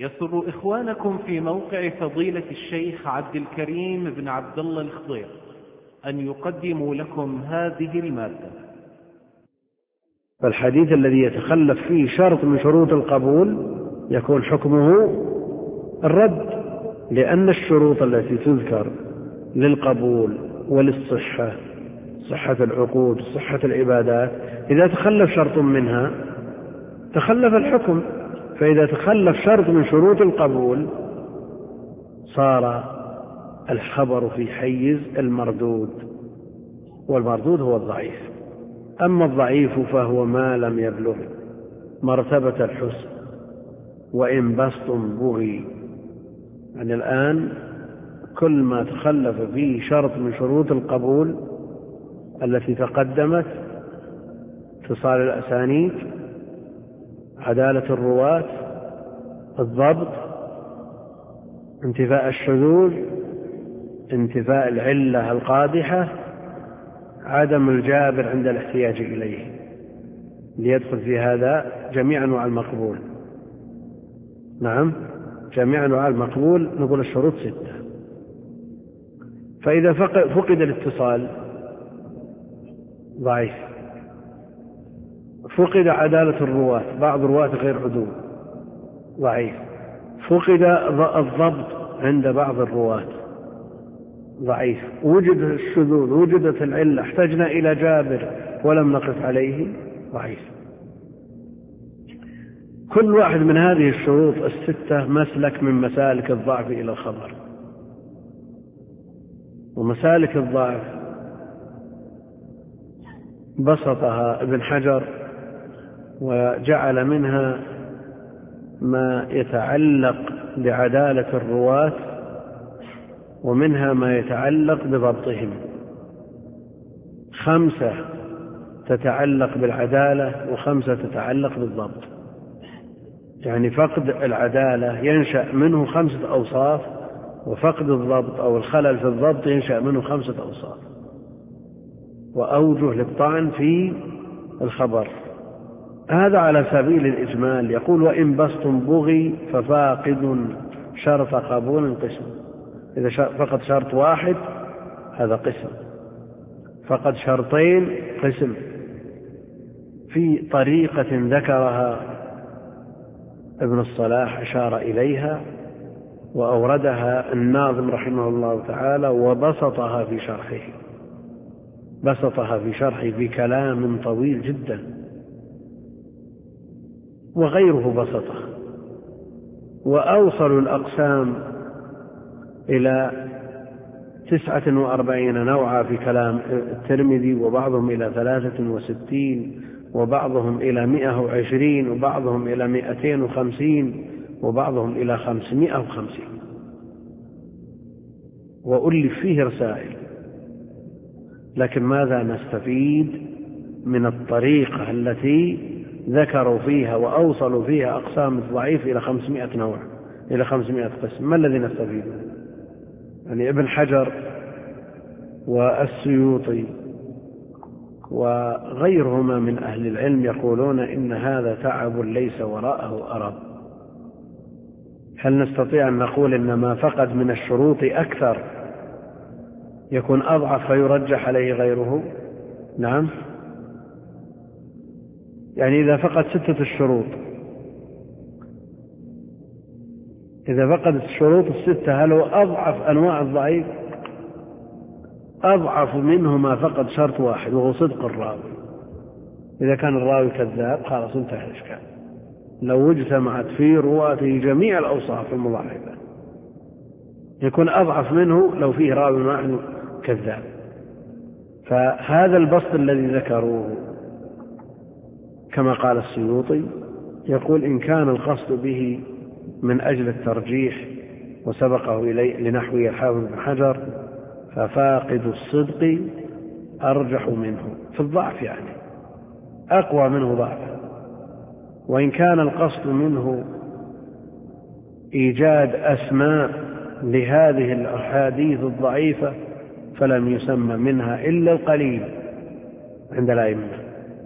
يسر إخوانكم في موقع فضيلة الشيخ عبد الكريم بن عبد الله الخضير أن يقدموا لكم هذه المادة. فالحديث الذي يتخلف فيه شرط من شروط القبول يكون حكمه الرد، لأن الشروط التي تذكر للقبول وللصحة، صحة العقود، صحة العبادات، إذا تخلف شرط منها تخلف الحكم. فإذا تخلف شرط من شروط القبول صار الخبر في حيز المردود، والمردود هو الضعيف. أما الضعيف فهو ما لم يبلغ مرتبة الحسن وإن بسط بغي. يعني الآن كل ما تخلف فيه شرط من شروط القبول التي تقدمت: اتصال الأسانيد، عدالة الرواة، الضبط، انتفاء الشذوذ، انتفاء العلة القادحة، عدم الجابر عند الاحتياج إليه، ليدخل في هذا جميع أنواع المقبول. نعم، جميع أنواع المقبول نقول الشروط 6. فإذا فقد الاتصال ضعيف، فقد عدالة الرواة، بعض الرواة غير عدول ضعيف، فقد الضبط عند بعض الرواة ضعيف، وجد الشذوذ، وجدت العلة، احتجنا إلى جابر ولم نقف عليه ضعيف. كل واحد من هذه الشروط 6 مسلك من مسالك الضعف إلى الخبر. ومسالك الضعف بسطها ابن حجر وجعل منها ما يتعلق بعدالة الرواة، ومنها ما يتعلق بضبطهم. 5 تتعلق بالعدالة و5 تتعلق بالضبط. يعني فقد العدالة ينشأ منه 5 أوصاف، وفقد الضبط أو الخلل في الضبط ينشأ منه 5 أوصاف وأوجه للطعن في الخبر. هذا على سبيل الإجمال. يقول: وإن بسط بغي ففاقد شرط قبول قسم. إذا فقد شرط واحد هذا قسم، فقد شرطين قسم. في طريقة ذكرها ابن الصلاح أشار إليها وأوردها الناظم رحمه الله تعالى، وبسطها في شرحه، بسطها في شرحه بكلام طويل جدا، وغيره بسطه. وأوصل الأقسام إلى 49 نوعا في كلام الترمذي، وبعضهم إلى 63، وبعضهم إلى 120، وبعضهم إلى 250، وبعضهم إلى 550. وألف فيه رسائل. لكن ماذا نستفيد من الطريقة التي ذكروا فيها وأوصلوا فيها أقسام الضعيف إلى 500 نوع، إلى 500 قسم؟ ما الذي نستفيده؟ يعني ابن حجر والسيوطي وغيرهما من أهل العلم يقولون إن هذا تعب ليس وراءه أرب. هل نستطيع أن نقول إن ما فقد من الشروط أكثر يكون أضعف فيرجح عليه غيره؟ نعم. يعني إذا فقد 6 الشروط، إذا فقد الشروط 6 هل هو أضعف أنواع الضعيف؟ أضعف منه ما فقد شرط واحد وهو صدق الراوي. إذا كان الراوي كذاب خلاص انتهى الإشكال. لو اجتمعت في رواته جميع الأوصاف المضاعفة يكون أضعف منه لو فيه راوي واحد كذاب. فهذا البسط الذي ذكروه كما قال السيوطي، يقول: إن كان القصد به من أجل الترجيح وسبقه إليه لنحوه الحافظ بن حجر، ففاقد الصدق أرجح منه في الضعف، يعني أقوى منه ضعفا. وإن كان القصد منه إيجاد أسماء لهذه الأحاديث الضعيفة فلم يسمى منها إلا القليل عند الأئمة.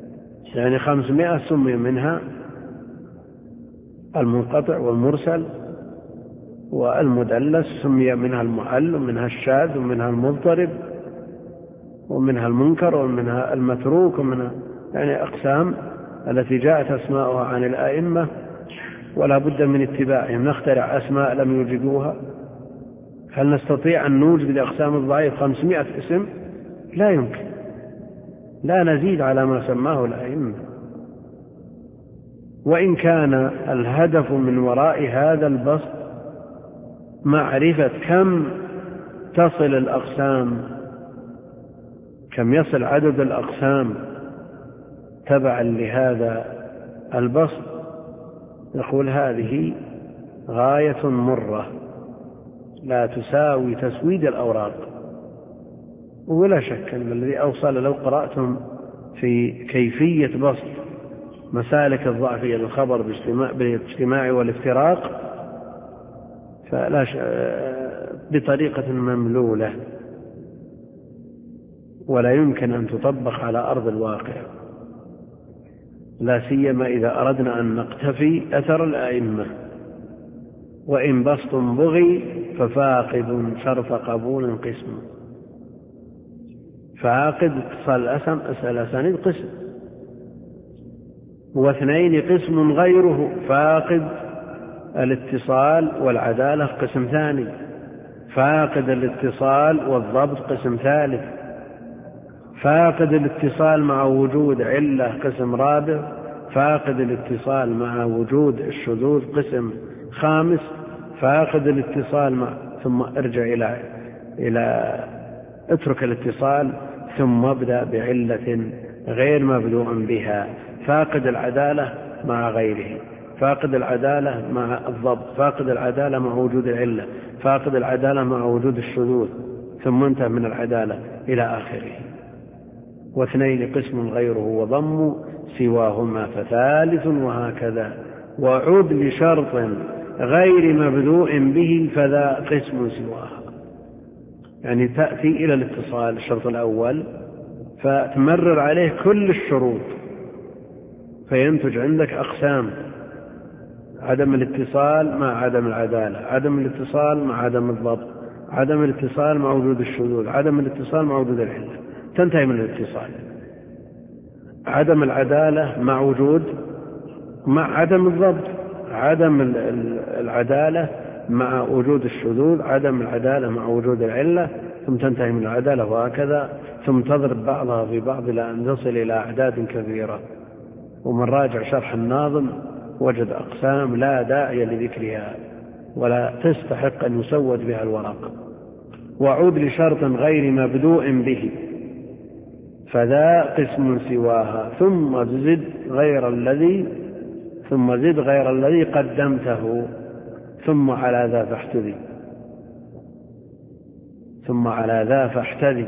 يعني 500 سمي منها المنقطع والمرسل والمدلس سمي منها المعل ومنها الشاذ ومنها المضطرب ومنها المنكر ومنها المتروك ومنها يعني أقسام التي جاءت أسماؤها عن الآئمة ولا بد من اتباعهم. نخترع أسماء لم يوجدوها؟ هل نستطيع أن نوجد لأقسام الضعيف 500 اسم؟ لا يمكن، لا نزيد على ما سماه الأئمة. وإن كان الهدف من وراء هذا البسط معرفة كم تصل الأقسام، كم يصل عدد الأقسام تبعا لهذا البسط، نقول هذه غاية مرة لا تساوي تسويد الأوراق. ولا شك أن الذي أوصل، لو قرأتم في كيفية بسط مسالك الضعفية للخبر بالاجتماع والافتراق فلا بطريقة مملولة ولا يمكن أن تطبق على أرض الواقع، لا سيما إذا أردنا أن نقتفي أثر الآئمة. وإن بسط بغي ففاقد شرط قبول قسم. فاقد اتصال الأسانيد قسم، واثنين قسم غيره، فاقد الاتصال والعدالة قسم ثاني، فاقد الاتصال والضبط قسم ثالث، فاقد الاتصال مع وجود علة قسم رابع، فاقد الاتصال مع وجود الشذوذ قسم خامس، فاقد الاتصال مع ثم ارجع إلى اترك الاتصال ثم ابدأ بعلة غير مبدوء بها، فاقد العدالة مع غيره، فاقد العدالة مع الضبط، فاقد العدالة مع وجود العلة، فاقد العدالة مع وجود الشذوذ، ثم انتهى من العدالة إلى آخره. واثنين قسم غيره وضم سواهما فثالث، وهكذا. وعد لشرط غير مبدوء به فذا قسم سواها. يعني تأتي إلى الاتصال الشرط الأول فتمرر عليه كل الشروط فينتج عندك أقسام: عدم الاتصال مع عدم العدالة، عدم الاتصال مع عدم الضبط، عدم الاتصال مع وجود الشذوذ، عدم الاتصال مع وجود العلة، تنتهي من الاتصال. عدم العدالة مع عدم الضبط، عدم العدالة مع وجود الشذوذ، عدم العدالة مع وجود العلة، ثم تنتهي من العدالة، وهكذا ثم تضرب بعضها في بعض إلى أن تصل إلى أعداد كثيرة. ومن راجع شرح الناظم وجد أقسام لا داعي لذكرها ولا تستحق أن يسود بها الورق. وعود لشرط غير مبدوء به فذا قسم سواها، ثم زد غير الذي قدمته، ثم على ذا فاحتذي.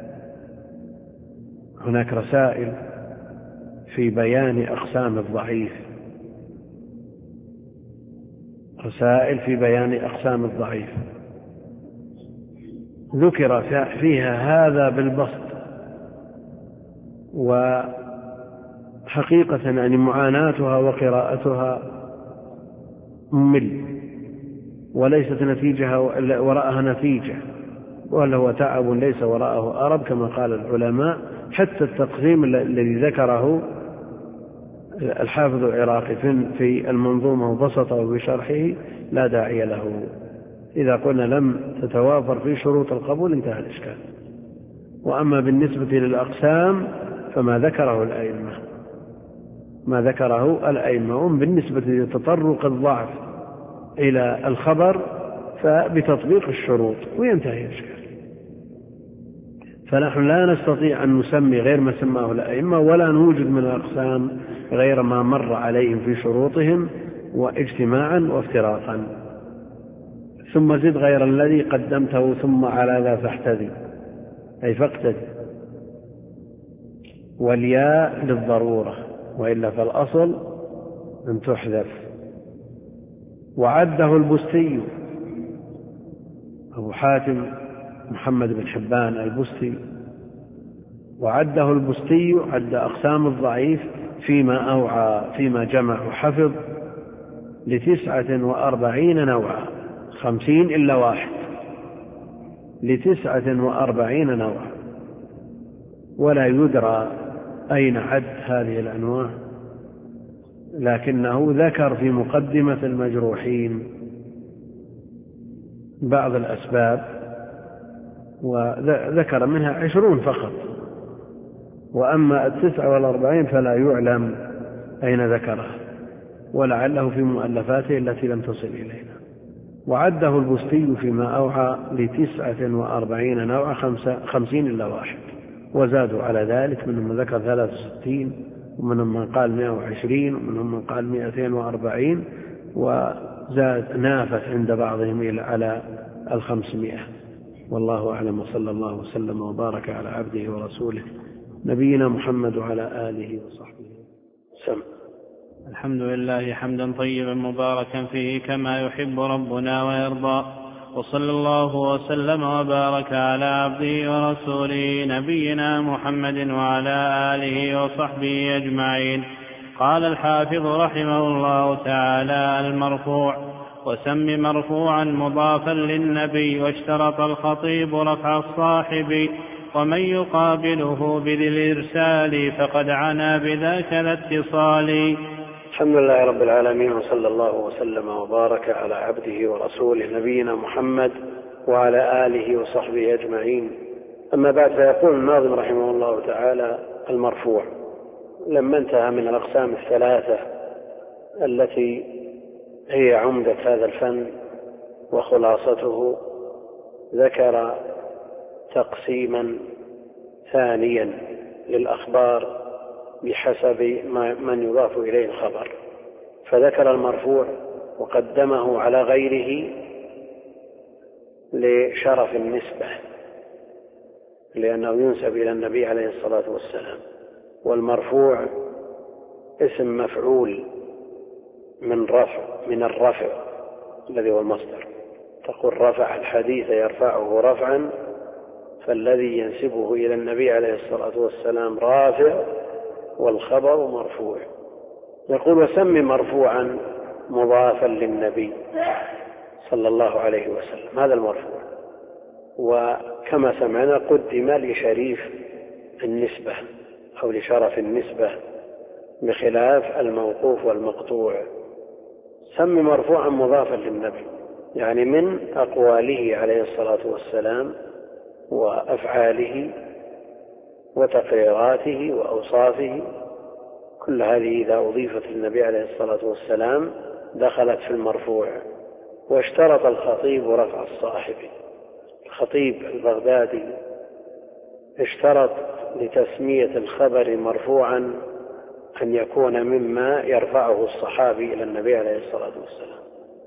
هناك رسائل في بيان أقسام الضعيف، ذكر فيها هذا بالبسط. وحقيقة يعني معاناتها وقراءتها ممل، وليست نتيجة وراءها نتيجة، ولا هو تعب ليس وراءه أرب كما قال العلماء. حتى التقسيم الذي ذكره الحافظ العراقي في المنظومة وبسطه بشرحه لا داعي له. إذا قلنا لم تتوافر في شروط القبول انتهى الإشكال. وأما بالنسبة للأقسام فما ذكره الأئمة، بالنسبة لتطرق الضعف إلى الخبر فبتطبيق الشروط وينتهي الإشكال. فنحن لا نستطيع أن نسمي غير ما سماه الأئمة، ولا نوجد من الأقسام غير ما مر عليهم في شروطهم واجتماعا وافتراقا. ثم زد غير الذي قدمته، ثم على ذا فاحتذي أي فاقتدي. والياء للضرورة، وإلا فالأصل أن تحذف. وعده البستي أبو حاتم محمد بن حبان البستي، وعده البستي عد أقسام الضعيف فيما أوعى، فيما جمع وحفظ 49 نوعا. 50 إلا واحد ل49 نوعا، ولا يدرى أين عد هذه الأنواع، لكنه ذكر في مقدمة المجروحين بعض الأسباب، وذكر منها 20 فقط، وأما 49 فلا يعلم أين ذكره، ولعله في مؤلفاته التي لم تصل إلينا. وعده البستي فيما أوحى ل49 نوع 50 إلا واحد، وزادوا على ذلك، منهم من ذكر 63 ومنهم من قال 120 ومنهم من قال 240، وزاد نافت عند بعضهم على 500. والله أعلم، وصلى الله وسلم وبارك على عبده ورسوله نبينا محمد وعلى آله وصحبه وسلم. الحمد لله حمدا طيبا مباركا فيه كما يحب ربنا ويرضى، وصلى الله وسلم وبارك على عبده ورسوله نبينا محمد وعلى آله وصحبه أجمعين. قال الحافظ رحمه الله تعالى: المرفوع: وسم مرفوعا مضافا للنبي، واشترط الخطيب رفع الصاحب، ومن يقابله بذي الإرسال فقد عنا بذاك الاتصال. الحمد لله رب العالمين، وصلى الله وسلم وبارك على عبده ورسوله نبينا محمد وعلى آله وصحبه أجمعين. أما بعد، فيقول الناظم رحمه الله تعالى: المرفوع. لما انتهى من الأقسام الثلاثة التي هي عمدة هذا الفن وخلاصته، ذكر تقسيما ثانيا للأخبار بحسب من يضاف إليه الخبر، فذكر المرفوع وقدمه على غيره لشرف النسبة، لأنه ينسب إلى النبي عليه الصلاة والسلام. والمرفوع اسم مفعول من الرفع الذي هو المصدر. تقول رفع الحديث يرفعه رفعا، فالذي ينسبه إلى النبي عليه الصلاة والسلام رافع، والخبر مرفوع. يقول: وسم مرفوعا مضافا للنبي صلى الله عليه وسلم. هذا المرفوع، وكما سمعنا قدم لشريف النسبة أو لشرف النسبة، بخلاف الموقوف والمقطوع. سم مرفوعا مضافا للنبي، يعني من أقواله عليه الصلاة والسلام وأفعاله وتقريراته وأوصافه، كل هذه إذا أضيفت للنبي عليه الصلاة والسلام دخلت في المرفوع. واشترط الخطيب رفع الصاحب. الخطيب البغدادي اشترط لتسمية الخبر مرفوعا أن يكون مما يرفعه الصحابي إلى النبي عليه الصلاة والسلام،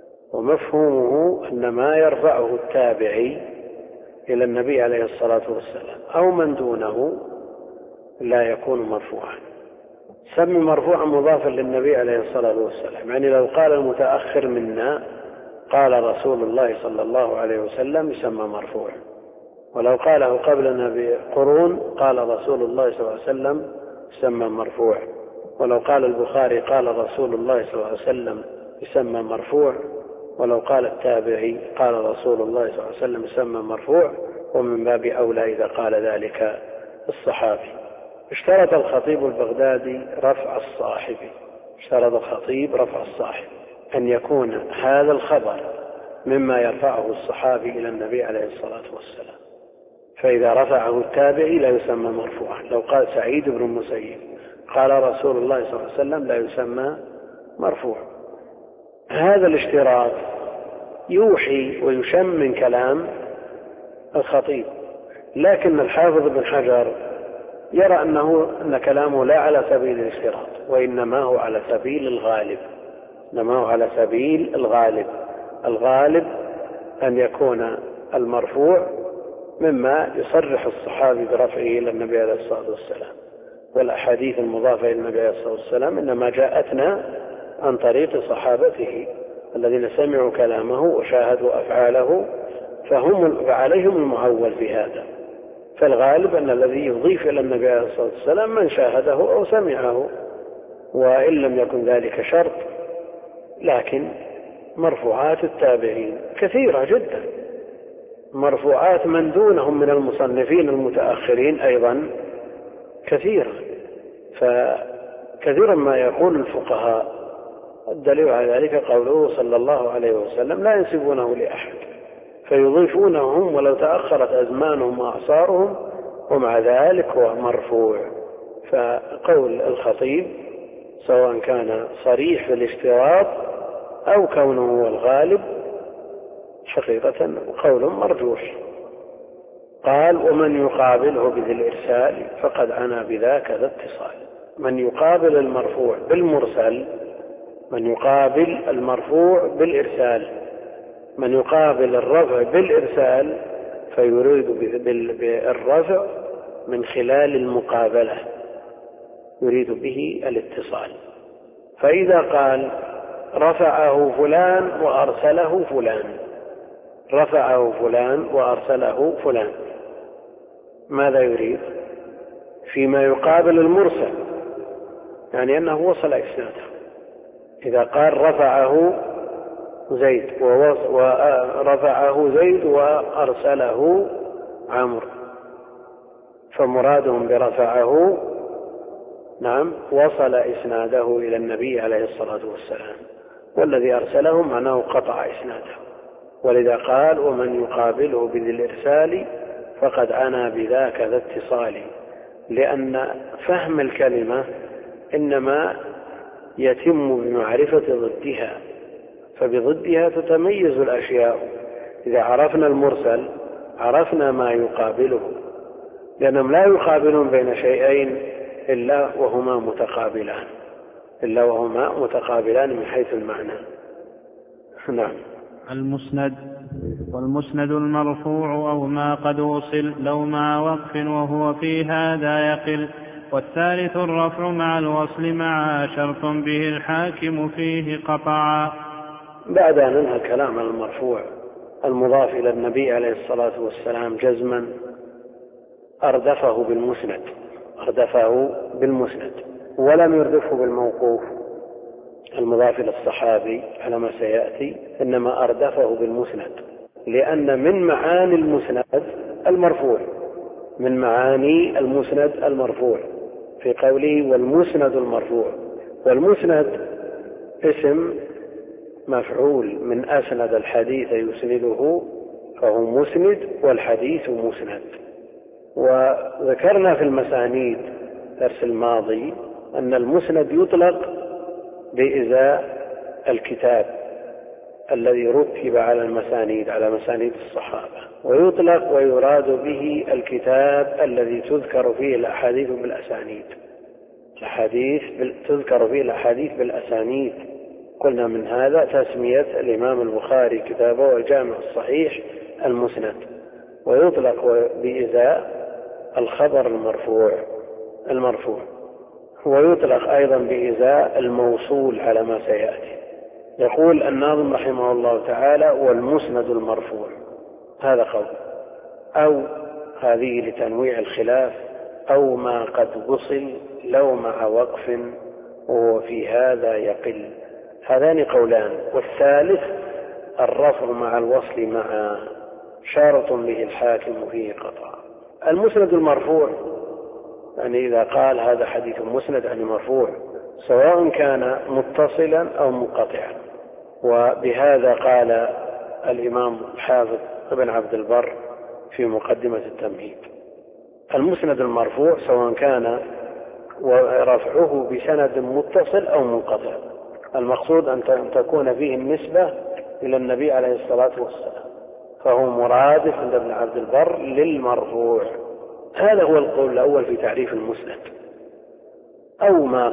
ومفهومه أن ما يرفعه التابعي إلى النبي عليه الصلاة والسلام أو من دونه لا يكون مرفوعا. سم مرفوعا مضافا للنبي عليه الصلاة والسلام، يعني لو قال المتأخر منا قال رسول الله صلى الله عليه وسلم يسمى مرفوع، ولو قاله قبلنا بقرون قال رسول الله صلى الله عليه وسلم يسمى مرفوع، ولو قال البخاري قال رسول الله صلى الله عليه وسلم يسمى مرفوع، ولو قال التابعي قال رسول الله صلى الله عليه وسلم يسمى مرفوع، ومن باب أولى إذا قال ذلك الصحابي. اشترط الخطيب البغدادي رفع الصاحب. اشترط الخطيب رفع الصاحب، أن يكون هذا الخبر مما يرفعه الصحابي إلى النبي عليه الصلاة والسلام، فإذا رفعه التابعي لا يسمى مرفوعا. لو قال سعيد بن المسيب قال رسول الله صلى الله عليه وسلم لا يسمى مرفوع. هذا الاشتراط يوحي ويشم من كلام الخطيب، لكن الحافظ بن حجر يرى أن كلامه لا على سبيل الاشتراط، وإنما هو على سبيل الغالب. الغالب أن يكون المرفوع مما يصرح الصحابي برفعه إلى النبي عليه الصلاة والسلام، والأحاديث المضافة إلى النبي عليه الصلاة والسلام إنما جاءتنا عن طريق صحابته الذين سمعوا كلامه وشاهدوا أفعاله، فعليهم المعول في هذا. فالغالب أن الذي يضيف إلى النبي عليه الصلاة والسلام من شاهده أو سمعه، وإن لم يكن ذلك شرط، لكن مرفوعات التابعين كثيرة جدا، مرفوعات من دونهم من المصنفين المتأخرين أيضا كثيرة. فكثيرا ما يقول الفقهاء الدليل على ذلك قوله صلى الله عليه وسلم لا ينسبونه لأحد فيضيفونهم ولو تأخرت أزمانهم وأعصارهم ومع ذلك هو مرفوع. فقول الخطيب سواء كان صريح في الاشتراط أو كونه هو الغالب حقيقة قول مرجوح. قال ومن يقابله بذي الإرسال فقد عنا بذاك ذا اتصال. من يقابل المرفوع بالمرسل، من يقابل المرفوع بالإرسال، من يقابل الرفع بالإرسال فيريد بالرفع من خلال المقابلة، يريد به الاتصال. فإذا قال رفعه فلان وأرسله فلان، رفعه فلان وأرسله فلان، ماذا يريد؟ فيما يقابل المرسل، يعني أنه وصل إسناده. إذا قال رفعه زيد ورفعه زيد وأرسله عمرو، فمرادهم برفعه نعم وصل إسناده إلى النبي عليه الصلاة والسلام، والذي أرسله معناه قطع إسناده. ولذا قال ومن يقابله بذي الإرسال فقد عنا بذاك ذا اتصال، لأن فهم الكلمة إنما يتم بمعرفة ضدها، فبضدها تتميز الأشياء. إذا عرفنا المرسل عرفنا ما يقابله، لأنهم لا يقابلون بين شيئين إلا وهما متقابلان من حيث المعنى. نعم. المسند والمسند المرفوع أو ما قد وصل لو مع وقف وهو في هذا يقل. والثالث الرفع مع الوصل مع شرط به الحاكم فيه قطعا. بعد أن انهى الكلام عن المرفوع المضاف إلى النبي عليه الصلاة والسلام جزما أردفه بالمسند ولم يردفه بالموقوف المضاف إلى الصحابي على ما سيأتي، إنما أردفه بالمسند، لأن من معاني المسند المرفوع، من معاني المسند المرفوع في قوله والمسند المرفوع. والمسند اسم مفعول من أسند الحديث يسنده فهو مسند، والحديث مسند. وذكرنا في المسانيد الدرس الماضي أن المسند يطلق بإزاء الكتاب الذي رتب على المسانيد على مسانيد الصحابة، ويطلق ويراد به الكتاب الذي تذكر فيه الأحاديث بالأسانيد، تذكر فيه الأحاديث بالأسانيد. قلنا من هذا تسمية الإمام البخاري كتابه الجامع الصحيح المسند. ويطلق بإزاء الخبر المرفوع، ويطلق أيضا بإزاء الموصول على ما سيأتي. يقول الناظم رحمه الله تعالى والمسند المرفوع، هذا قول، أو هذه لتنويع الخلاف، أو ما قد وصل لو مع وقف وهو في هذا يقل. هذان قولان. والثالث الرفع مع الوصل مع شارط به الحاكم فيه قطع. المسند المرفوع يعني إذا قال هذا حديث مسند يعني مرفوع، سواء كان متصلا أو منقطعا. وبهذا قال الإمام الحافظ ابن عبد البر في مقدمة التمهيد. المسند المرفوع سواء كان ورفعه بسند متصل أو منقطع، المقصود أن تكون فيه النسبة إلى النبي عليه الصلاة والسلام، فهو مرادف عند ابن عبد البر للمرفوع. هذا هو القول الأول في تعريف المسند. أو ما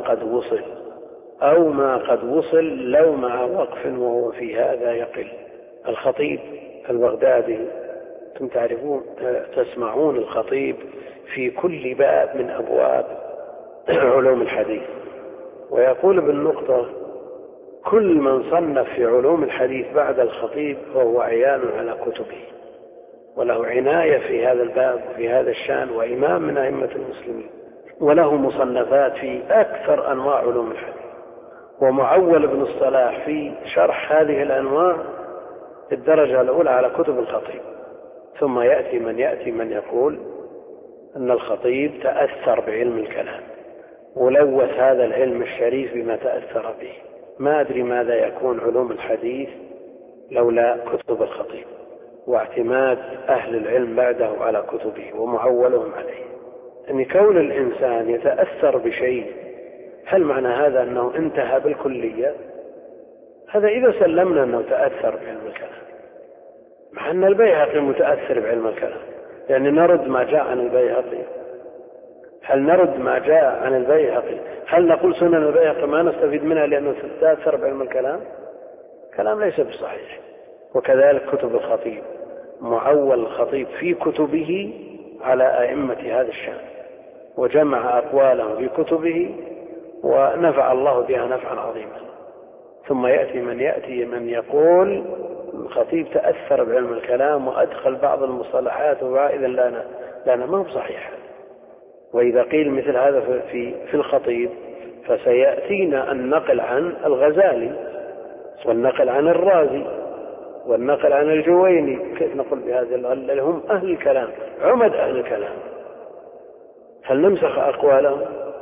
قد وصل لو مع وقف وهو في هذا يقل. الخطيب البغدادي أنتم تعرفون تسمعون الخطيب في كل باب من أبواب علوم الحديث، ويقول بالنقطة كل من صنف في علوم الحديث بعد الخطيب فهو عيان على كتبه وله عناية في هذا الباب وفي هذا الشان، وإمام من أئمة المسلمين، وله مصنفات في أكثر أنواع علوم الحديث، ومعول ابن الصلاح في شرح هذه الأنواع الدرجة الأولى على كتب الخطيب. ثم يأتي من يقول أن الخطيب تأثر بعلم الكلام ولوث هذا العلم الشريف بما تأثر به. ما أدري ماذا يكون علوم الحديث لولا كتب الخطيب واعتماد أهل العلم بعده على كتبه ومعولهم عليه. أن كون الإنسان يتأثر بشيء هل معنى هذا أنه انتهى بالكلية؟ هذا إذا سلمنا أنه تأثر بعلم الكلام، مع أن البيهقي متأثر بعلم الكلام، يعني نرد ما جاء عن البيهقي. هل نرد ما جاء عن البيهقي؟ هل نقول سنن البيهقي ما نستفيد منها لأنه تأثر بعلم الكلام؟ كلام ليس بصحيح. وكذلك كتب الخطيب، معول الخطيب في كتبه على أئمة هذا الشأن وجمع أقواله في كتبه ونفع الله بها نفعا عظيما. ثم يأتي من يقول الخطيب تأثر بعلم الكلام وأدخل بعض المصطلحات وإذا لا ما هو صحيح. وإذا قيل مثل هذا في الخطيب فسيأتينا النقل عن الغزالي والنقل عن الرازي والنقل عن الجويني. كيف نقول بهذا اللي هم أهل الكلام، عمد أهل الكلام؟ هل نمسخ أقوالهم؟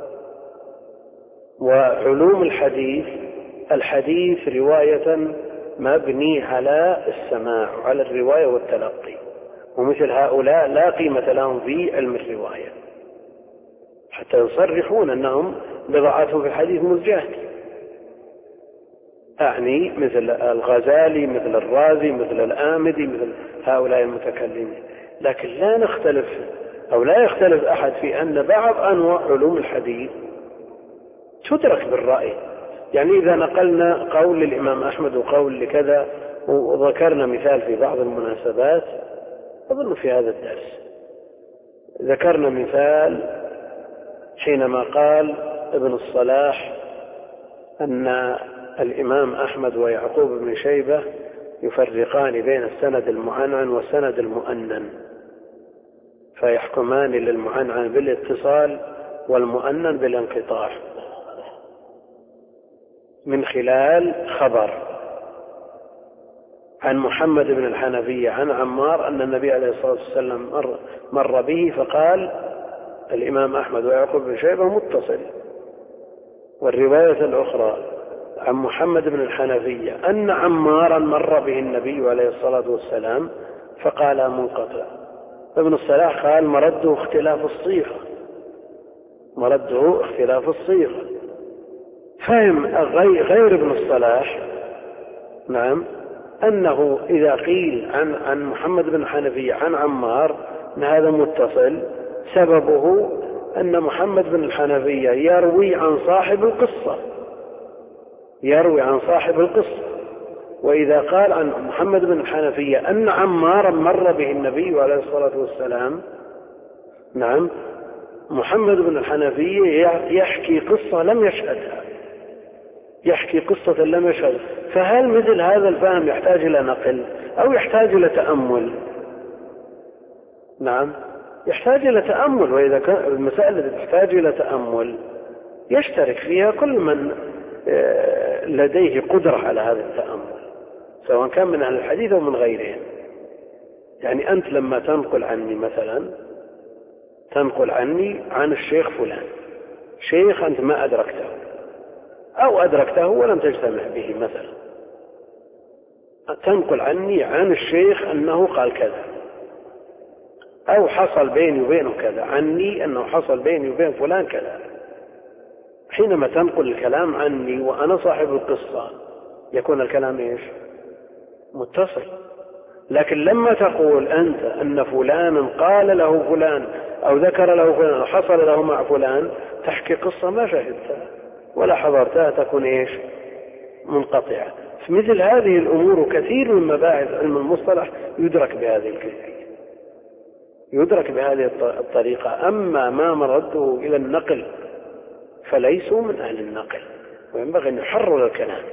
وعلوم الحديث رواية مبني على السماع وعلى الرواية والتلقي، ومثل هؤلاء لا قيمة لهم في علم الرواية حتى يصرحون أنهم بضاعتهم في الحديث مزجاة. أعني مثل الغزالي، مثل الرازي، مثل الآمدي، مثل هؤلاء المتكلمين. لكن لا نختلف أو لا يختلف أحد في أن بعض أنواع علوم الحديث تدرك بالرأي. يعني إذا نقلنا قول للإمام أحمد وقول لكذا وذكرنا مثال في بعض المناسبات، أظن في هذا الدرس ذكرنا مثال حينما قال ابن الصلاح أن الإمام أحمد ويعقوب بن شيبة يفرقان بين السند المعنعن والسند المؤنن، فيحكمان للمعنعن بالاتصال والمؤنن بالانقطاع من خلال خبر عن محمد بن الحنفية عن عمار أن النبي عليه الصلاة والسلام مر به فقال الإمام أحمد ويعقوب بن شيبة متصل. والرواية الأخرى عن محمد بن الحنفية أن عمارا مر به النبي عليه الصلاة والسلام فقال منقطع. ابن الصلاح قال مرده اختلاف الصيغة. فهم غير ابن الصلاح نعم أنه إذا قيل عن محمد بن الحنفية عن عمار أن هذا متصل سببه أن محمد بن الحنفية يروي عن صاحب القصة. وإذا قال عن محمد بن الحنفية أن عمارا مر به النبي عليه الصلاة والسلام نعم محمد بن الحنفية يحكي قصة لم يشهدها، فهل مثل هذا الفهم يحتاج إلى نقل أو يحتاج إلى تأمل؟ نعم يحتاج إلى تأمل. وإذا كان المسائل تحتاج إلى تأمل يشترك فيها كل من لديه قدرة على هذا التأمل سواء كان من أهل الحديث أو من غيرهم. يعني أنت لما تنقل عني مثلا عن الشيخ فلان، شيخ أنت ما أدركته أو أدركته ولم تجتمع به، مثلا تنقل عني عن الشيخ أنه قال كذا أو حصل بيني وبينه كذا، عني أنه حصل بيني وبين فلان كذا. حينما تنقل الكلام عني وأنا صاحب القصة يكون الكلام إيش؟ متصل. لكن لما تقول أنت أن فلان قال له فلان أو ذكر له فلان أو حصل له مع فلان، تحكي قصة ما شهدتها ولا حضرتها، تكون إيش؟ منقطعة. مثل هذه الأمور كثير من مباحث علم المصطلح يدرك بهذه الكيفية، يدرك بهذه الطريقة. أما ما مرده إلى النقل فليسوا من أهل النقل، وينبغي أن يحرر الكلام.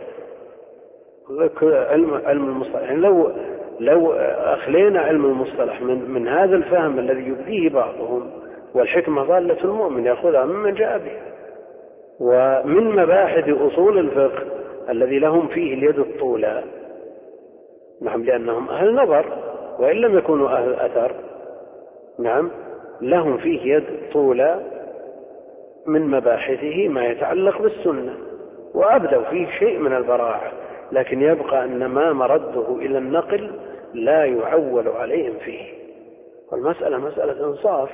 علم المصطلح يعني لو أخلينا علم المصطلح من هذا الفهم الذي يبديه بعضهم، والحكمة ضالة المؤمن يأخذها ممن جاء به. ومن مباحث أصول الفقه الذي لهم فيه اليد الطولى، نعم، لأنهم أهل نظر وإن لم يكونوا أهل أثر، نعم، لهم فيه يد طولى. من مباحثه ما يتعلق بالسنة، وأبدوا فيه شيء من البراعة، لكن يبقى أن ما مرده إلى النقل لا يعول عليهم فيه. والمسألة مسألة إنصاف،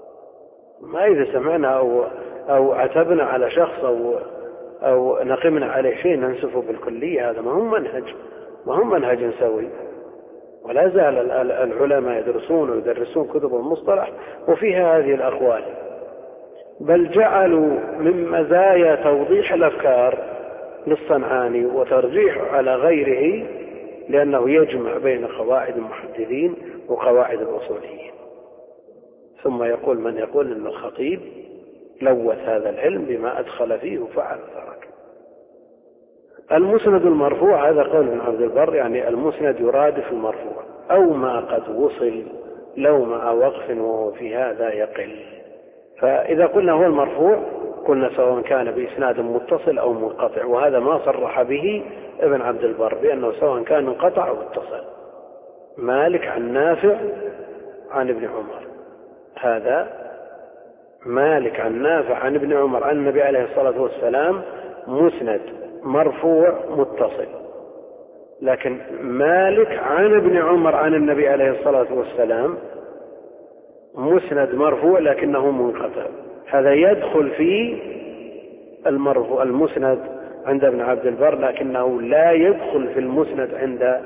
ما إذا سمعنا أو عتبنا على شخص أو نقمنا عليه شيء ننسفه بالكلية، هذا ما هم منهج سوي. ولا زال العلماء يدرسون ويدرسون كتب المصطلح وفيها هذه الأقوال، بل جعلوا من مزايا توضيح الأفكار للصنعاني وترجيح على غيره لأنه يجمع بين قواعد المحدثين وقواعد الأصوليين. ثم يقول من يقول أن الخطيب لوث هذا العلم بما أدخل فيه وفعل ترك. المسند المرفوع هذا قول ابن عبد البر، يعني المسند يرادف المرفوع أو ما قد وصل لو مع وقف وهو في هذا يقل. فإذا قلنا هو المرفوع قلنا سواء كان بإسناد متصل أو منقطع، وهذا ما صرح به ابن عبد البر بأنه سواء كان منقطع أو متصل. مالك عن نافع عن ابن عمر، هذا مالك عن نافع عن ابن عمر عن النبي عليه الصلاة والسلام مسند مرفوع متصل. لكن مالك عن ابن عمر عن النبي عليه الصلاة والسلام مسند مرفوع لكنه منقطع، هذا يدخل في المرفوع المسند عند ابن عبد البر، لكنه لا يدخل في المسند عند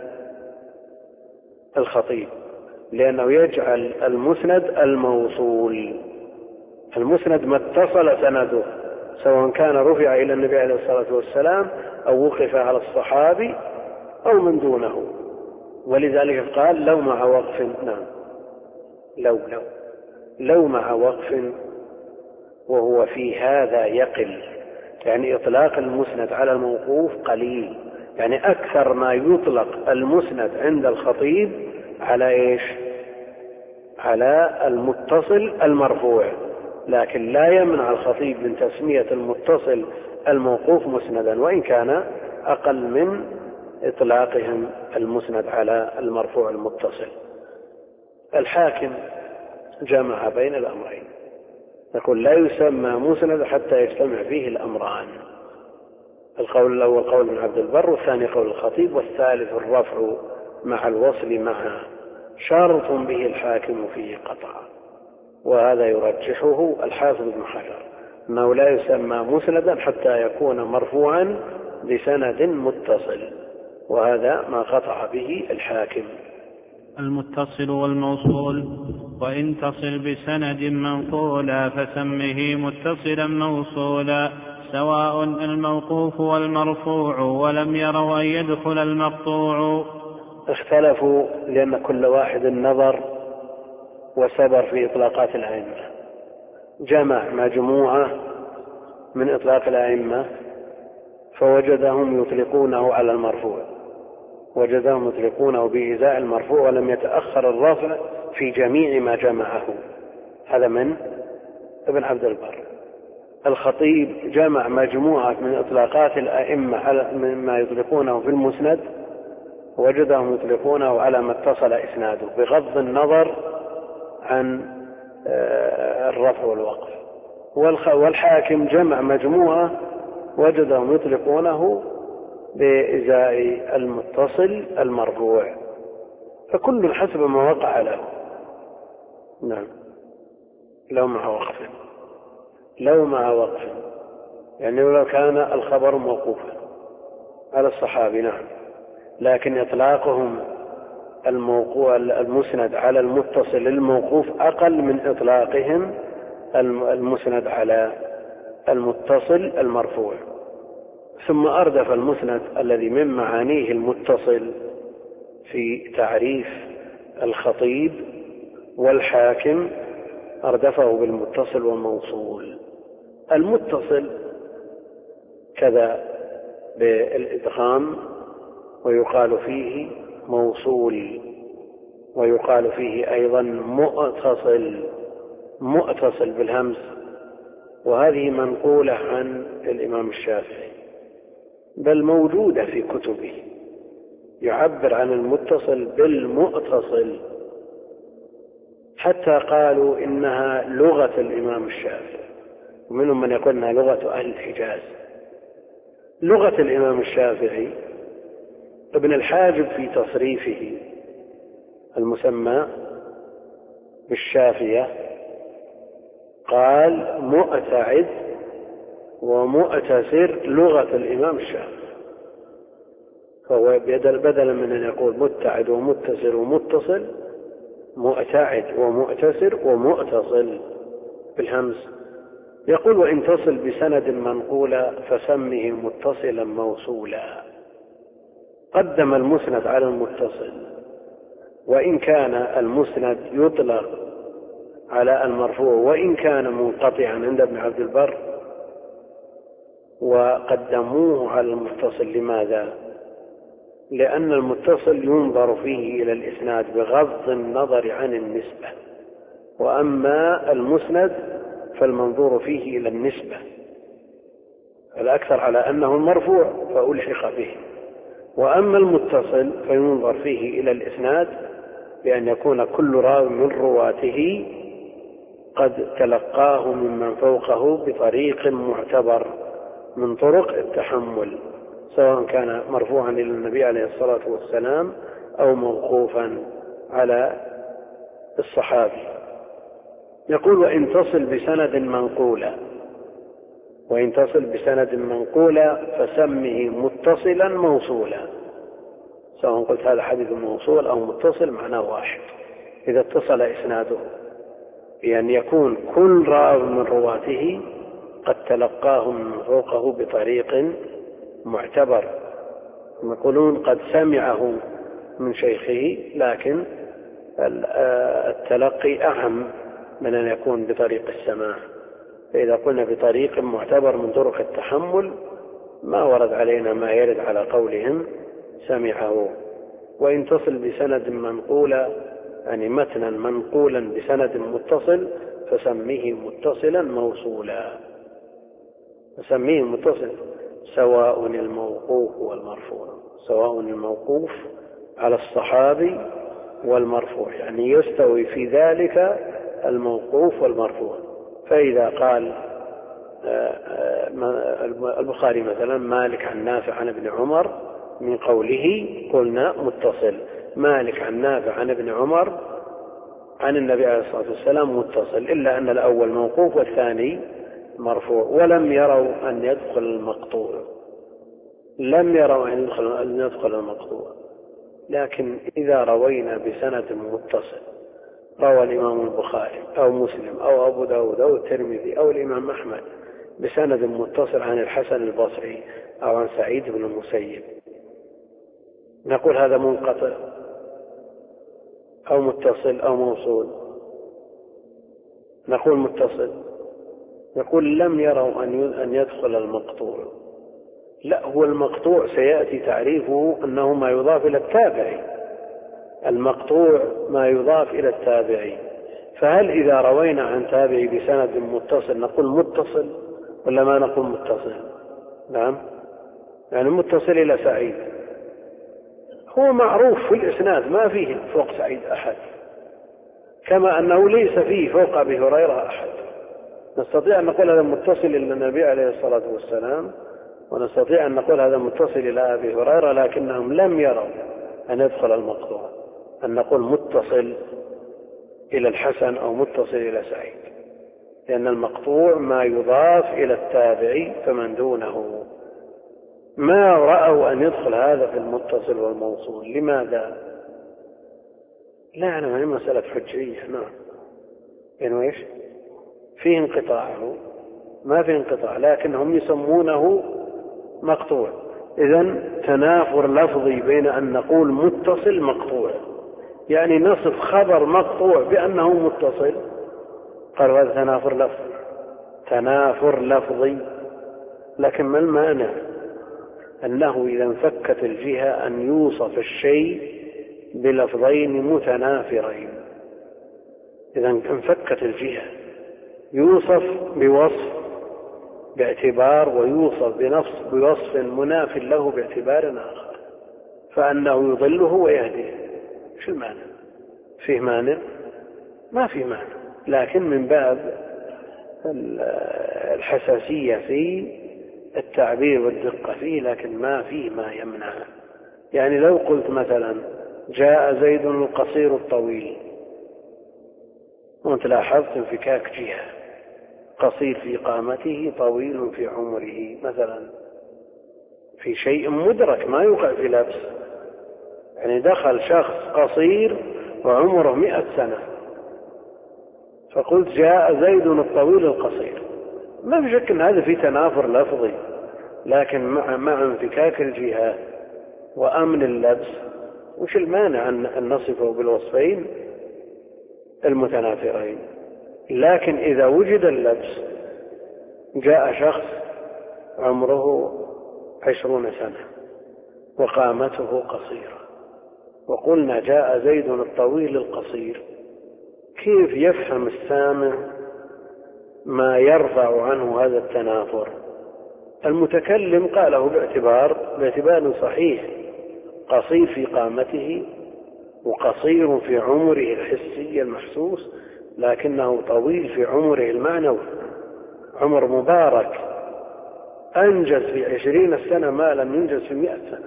الخطيب، لأنه يجعل المسند الموصول. المسند ما اتصل سنده سواء كان رفع إلى النبي عليه الصلاة والسلام أو وقف على الصحابي أو من دونه. ولذلك قال لو مع وقف، نعم، لو مع وقف وهو في هذا يقل، يعني إطلاق المسند على الموقوف قليل، يعني أكثر ما يطلق المسند عند الخطيب على إيش؟ على المتصل المرفوع، لكن لا يمنع الخطيب من تسمية المتصل الموقوف مسندا وإن كان أقل من إطلاقهم المسند على المرفوع المتصل. الحاكم جمع بين الأمرين، يقول لا يسمى مسند حتى يجتمع فيه الأمران. القول الأول قول ابن عبد البر، والثاني قول الخطيب، والثالث الرفع مع الوصل معا شرط به الحاكم فيه قطعا. وهذا يرجحه الحافظ ابن حجر أنه لا يسمى مسندا حتى يكون مرفوعا بسند متصل، وهذا ما قطع به الحاكم. المتصل والموصول، وإن تصل بسند منقولا فسمه متصلا موصولا، سواء الموقوف والمرفوع، ولم يروا أن يدخل المقطوع. اختلفوا لأن كل واحد نظر وسبر في إطلاقات الأئمة، جمع مجموعة من إطلاق الأئمة فوجدهم يطلقونه على المرفوع، وجدهم يطلقونه بإزاء المرفوع ولم يتأخر الرفع في جميع ما جمعه. هذا من ابن عبد البر. الخطيب جمع مجموعة من إطلاقات الأئمة على ما يطلقونه في المسند، وجدهم يطلقونه على ما اتصل إسناده بغض النظر عن الرفع والوقف. والحاكم جمع مجموعة وجدهم يطلقونه بإزاء المتصل المرفوع، فكل حسب ما وقع له. نعم، لو مع وقف يعني لو كان الخبر موقوفا على الصحابي، نعم، لكن إطلاقهم المسند على المتصل الموقوف أقل من إطلاقهم المسند على المتصل المرفوع. ثم أردف المسند الذي من معانيه المتصل في تعريف الخطيب والحاكم، أردفه بالمتصل والموصول. المتصل كذا بالإدغام، ويقال فيه موصول، ويقال فيه أيضا مؤتصل بالهمز وهذه منقولة عن الإمام الشافعي، بل موجودة في كتبه، يعبر عن المتصل بالمؤتصل، حتى قالوا إنها لغة الإمام الشافعي، ومنهم من يقول إنها لغة أهل الحجاز. لغة الإمام الشافعي ابن الحاجب في تصريفه المسمى بالشافية قال مؤتعد ومؤتسر لغة الإمام الشافعي، فهو بدلا من أن يقول متعد ومتسر ومتصل، مؤتعد ومؤتسر ومؤتصل بالهمز. يقول وإن تصل بسند منقولا فسمه متصلا موصولا. قدم المسند على المتصل، وإن كان المسند يطلق على المرفوع وإن كان منقطعا عند ابن عبد البر، وقدموه على المتصل. لماذا؟ لأن المتصل ينظر فيه إلى الإسناد بغض النظر عن النسبة، وأما المسند فالمنظور فيه إلى النسبة، الأكثر على أنه المرفوع فألحق به، وأما المتصل فينظر فيه إلى الإسناد بأن يكون كل راو من رواته قد تلقاه ممن فوقه بطريق معتبر من طرق التحمل، سواء كان مرفوعا إلى النبي عليه الصلاة والسلام أو موقوفا على الصحابي. يقول وإن تصل بسند منقولا، وإن تصل بسند منقولا فسمه متصلا موصولا. سواء قلت هذا حديث موصول أو متصل معناه واحد إذا اتصل إسناده، بأن يكون كل راو من رواته قد تلقاه من فوقه بطريق معتبر. يقولون قد سمعه من شيخه، لكن التلقي أعم من أن يكون بطريق السماع. فإذا قلنا بطريق معتبر من طرق التحمل ما ورد علينا ما يرد على قولهم سمعه. وإن تصل بسند منقولا يعني متنا منقولا بسند متصل فسميه متصلا موصولا. فسميه متصل سواء الموقوف والمرفوع، سواء الموقوف على الصحابي والمرفوع، يعني يستوي في ذلك الموقوف والمرفوع. فإذا قال البخاري مثلا مالك عن نافع عن ابن عمر من قوله قلنا متصل، مالك عن نافع عن ابن عمر عن النبي عليه الصلاة والسلام متصل، إلا أن الأول موقوف والثاني مرفوع. ولم يروا أن يدخل المقطوع، لم يروا أن يدخل المقطوع. لكن إذا روينا بسند متصل، روى الإمام البخاري أو مسلم أو أبو داود أو الترمذي أو الإمام أحمد بسند متصل عن الحسن البصري أو عن سعيد بن المسيب، نقول هذا منقطع أو متصل أو موصول؟ نقول متصل. يقول لم يروا أن يدخل المقطوع. لا، هو المقطوع سيأتي تعريفه أنه ما يضاف إلى التابعي، المقطوع ما يضاف إلى التابعي. فهل إذا روينا عن تابعي بسند متصل نقول متصل ولا ما نقول متصل؟ نعم، يعني متصل إلى سعيد هو معروف في الإسناد ما فيه فوق سعيد أحد، كما أنه ليس فيه فوق أبي هريرة أحد. نستطيع أن نقول هذا متصل إلى النبي عليه الصلاة والسلام، ونستطيع أن نقول هذا متصل إلى أبي هريرة، لكنهم لم يروا أن يدخل المقطوع، أن نقول متصل إلى الحسن أو متصل إلى سعيد، لأن المقطوع ما يضاف إلى التابعي فمن دونه. ما رأوا أن يدخل هذا في المتصل والموصول. لماذا؟ لا أعلم، هي مسألة حجية. نعم، يعني إيش فيه انقطاعه؟ ما فيه انقطاع، لكنهم يسمونه مقطوع. إذن تنافر لفظي بين أن نقول متصل مقطوع، يعني نصف خبر مقطوع بأنه متصل، قالوا هذا تنافر لفظي، تنافر لفظي. لكن ما المانع أنه إذا انفكت الجهة أن يوصف الشيء بلفظين متنافرين؟ إذا انفكت الجهة يوصف بوصف باعتبار ويوصف بوصف مناف له باعتبار آخر، فأنه يضله ويهديه. شو المعنى؟ فيه مانع؟ ما في مانع، لكن من باب الحساسية في التعبير والدقة فيه، لكن ما فيه ما يمنع. يعني لو قلت مثلا جاء زيد القصير الطويل، وانت لاحظت انفكاك جهة، قصير في قامته طويل في عمره مثلا، في شيء مدرك ما يوقع في لبس. يعني دخل شخص قصير وعمره 100 سنة فقلت جاء زيد الطويل القصير، ما في شك ان هذا في تنافر لفظي، لكن مع انفكاك الجهات وامن اللبس وش المانع ان نصفه بالوصفين المتنافرين؟ لكن اذا وجد اللبس، جاء شخص عمره 20 سنة وقامته قصيرة وقلنا جاء زيد الطويل القصير، كيف يفهم السامع ما يرفع عنه هذا التنافر؟ المتكلم قاله باعتبار صحيح، قصير في قامته وقصير في عمره الحسي المحسوس، لكنه طويل في عمره المعنوي، عمر مبارك أنجز في 20 سنة ما لم ينجز في 100 سنة.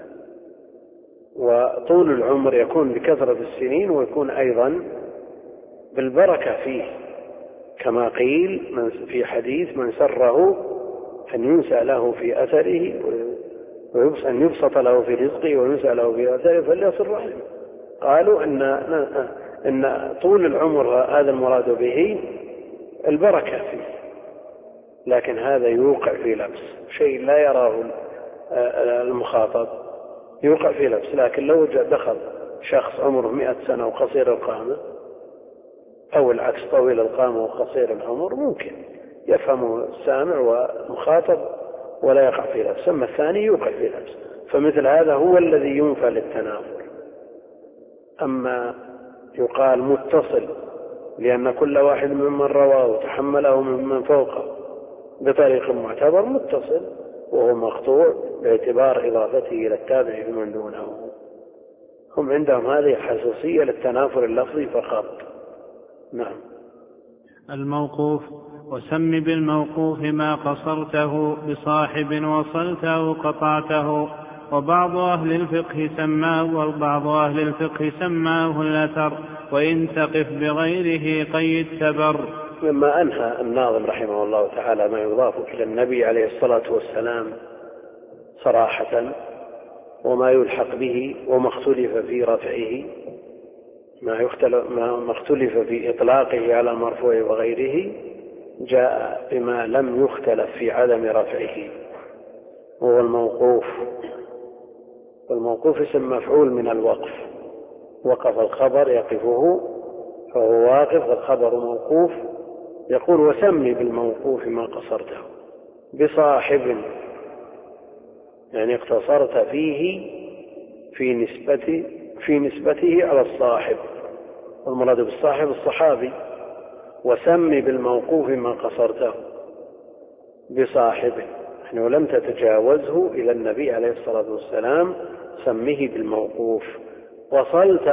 وطول العمر يكون بكثرة السنين ويكون أيضا بالبركة فيه، كما قيل في حديث من سره أن ينسى له في أثره أن يبسط له في رزقه وينسى له في أثره فليصل رحمه. قالوا إن طول العمر هذا المراد به البركة فيه، لكن هذا يوقع في لبس، شيء لا يراه المخاطب يوقع في لبس. لكن لو دخل شخص عمره 100 سنة وقصير القامة، أو العكس طويل القامة وقصير العمر، ممكن يفهمه السامع والمخاطب ولا يقع في لبس. أما الثاني يوقع في لبس، فمثل هذا هو الذي ينفى للتنافر. أما يقال متصل لأن كل واحد ممن رواه وتحمله ممن فوقه بطريق معتبر متصل، وهو مقطوع باعتبار إضافته إلى التابع بمن دونه. هم عندهم هذه حساسية للتنافر اللفظي فقط. نعم. الموقوف: وسم بالموقوف ما قصرته بصاحب وصلته قطعته. وبعض أهل الفقه سماه الأثر، وإن تقف بغيره قيد تبر. مما أنهى الناظم رحمه الله تعالى ما يضاف إلى النبي عليه الصلاة والسلام صراحة، وما يلحق به، وما اختلف في رفعه، ما اختلف في إطلاقه على المرفوع وغيره، جاء بما لم يختلف في عدم رفعه، وهو الموقوف. والموقوف اسم مفعول من الوقف، وقف الخبر يقفه فهو واقف، والخبر موقوف. يقول وسمي بالموقوف ما قصرته بصاحب، يعني اقتصرت فيه في نسبته على الصاحب، والمراد بالصاحب الصحابي. وسمي بالموقوف ما قصرته بصاحبه، يعني ولم تتجاوزه إلى النبي عليه الصلاة والسلام، سميه بالموقوف. وصلت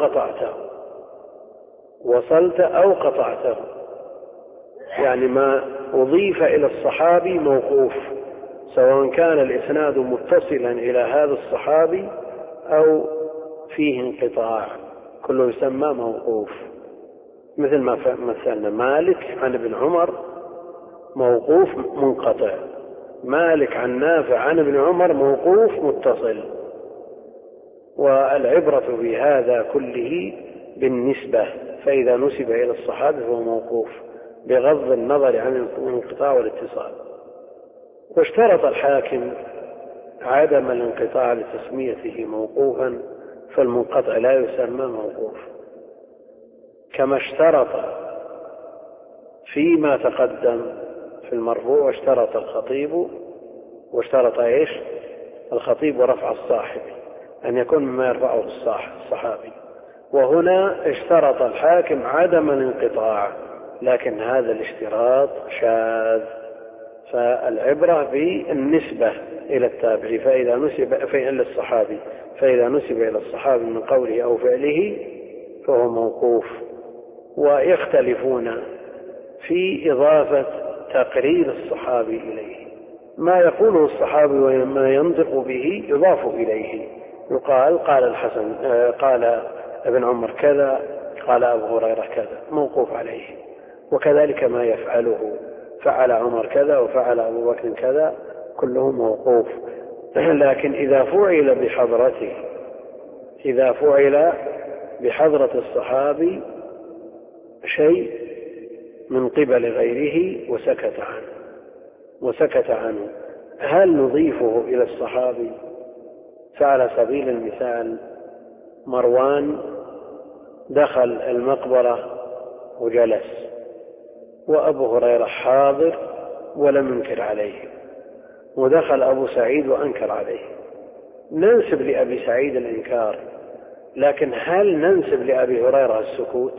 أو قطعته، يعني ما أضيف إلى الصحابي موقوف، سواء كان الإسناد متصلا إلى هذا الصحابي أو فيه انقطاع، كله يسمى موقوف. مثل ما مثلنا مالك عن ابن عمر موقوف منقطع، مالك عن نافع عن ابن عمر موقوف متصل. والعبرة بهذا كله بالنسبة، فإذا نسب إلى الصحابة فهو موقوف بغض النظر عن الانقطاع والاتصال. واشترط الحاكم عدم الانقطاع لتسميته موقوفا، فالمنقطع لا يسمى موقوف، كما اشترط فيما تقدم في المرفوع. واشترط الخطيب، واشترط ايش الخطيب ورفع الصاحب أن يكون مما يرفعه الصحابي. وهنا اشترط الحاكم عدم الانقطاع، لكن هذا الاشتراط شاذ، فالعبرة بالنسبة إلى التابعي، فإلى الصحابي، فإذا نسب إلى الصحابي من قوله أو فعله فهو موقوف. ويختلفون في إضافة تقرير الصحابي إليه، ما يقوله الصحابي وما ينطق به يضاف إليه، يقال قال الحسن، قال ابن عمر كذا، قال أبو هريرة كذا، موقوف عليه. وكذلك ما يفعله، فعل عمر كذا وفعل أبو بكر كذا، كله موقوف. لكن إذا فعل بحضرة الصحابي شيء من قبل غيره وسكت عنه، هل نضيفه إلى الصحابي؟ فعلى سبيل المثال مروان دخل المقبرة وجلس، وأبو هريرة حاضر ولم ينكر عليه، ودخل أبو سعيد وأنكر عليه، ننسب لأبي سعيد الإنكار، لكن هل ننسب لأبي هريرة السكوت؟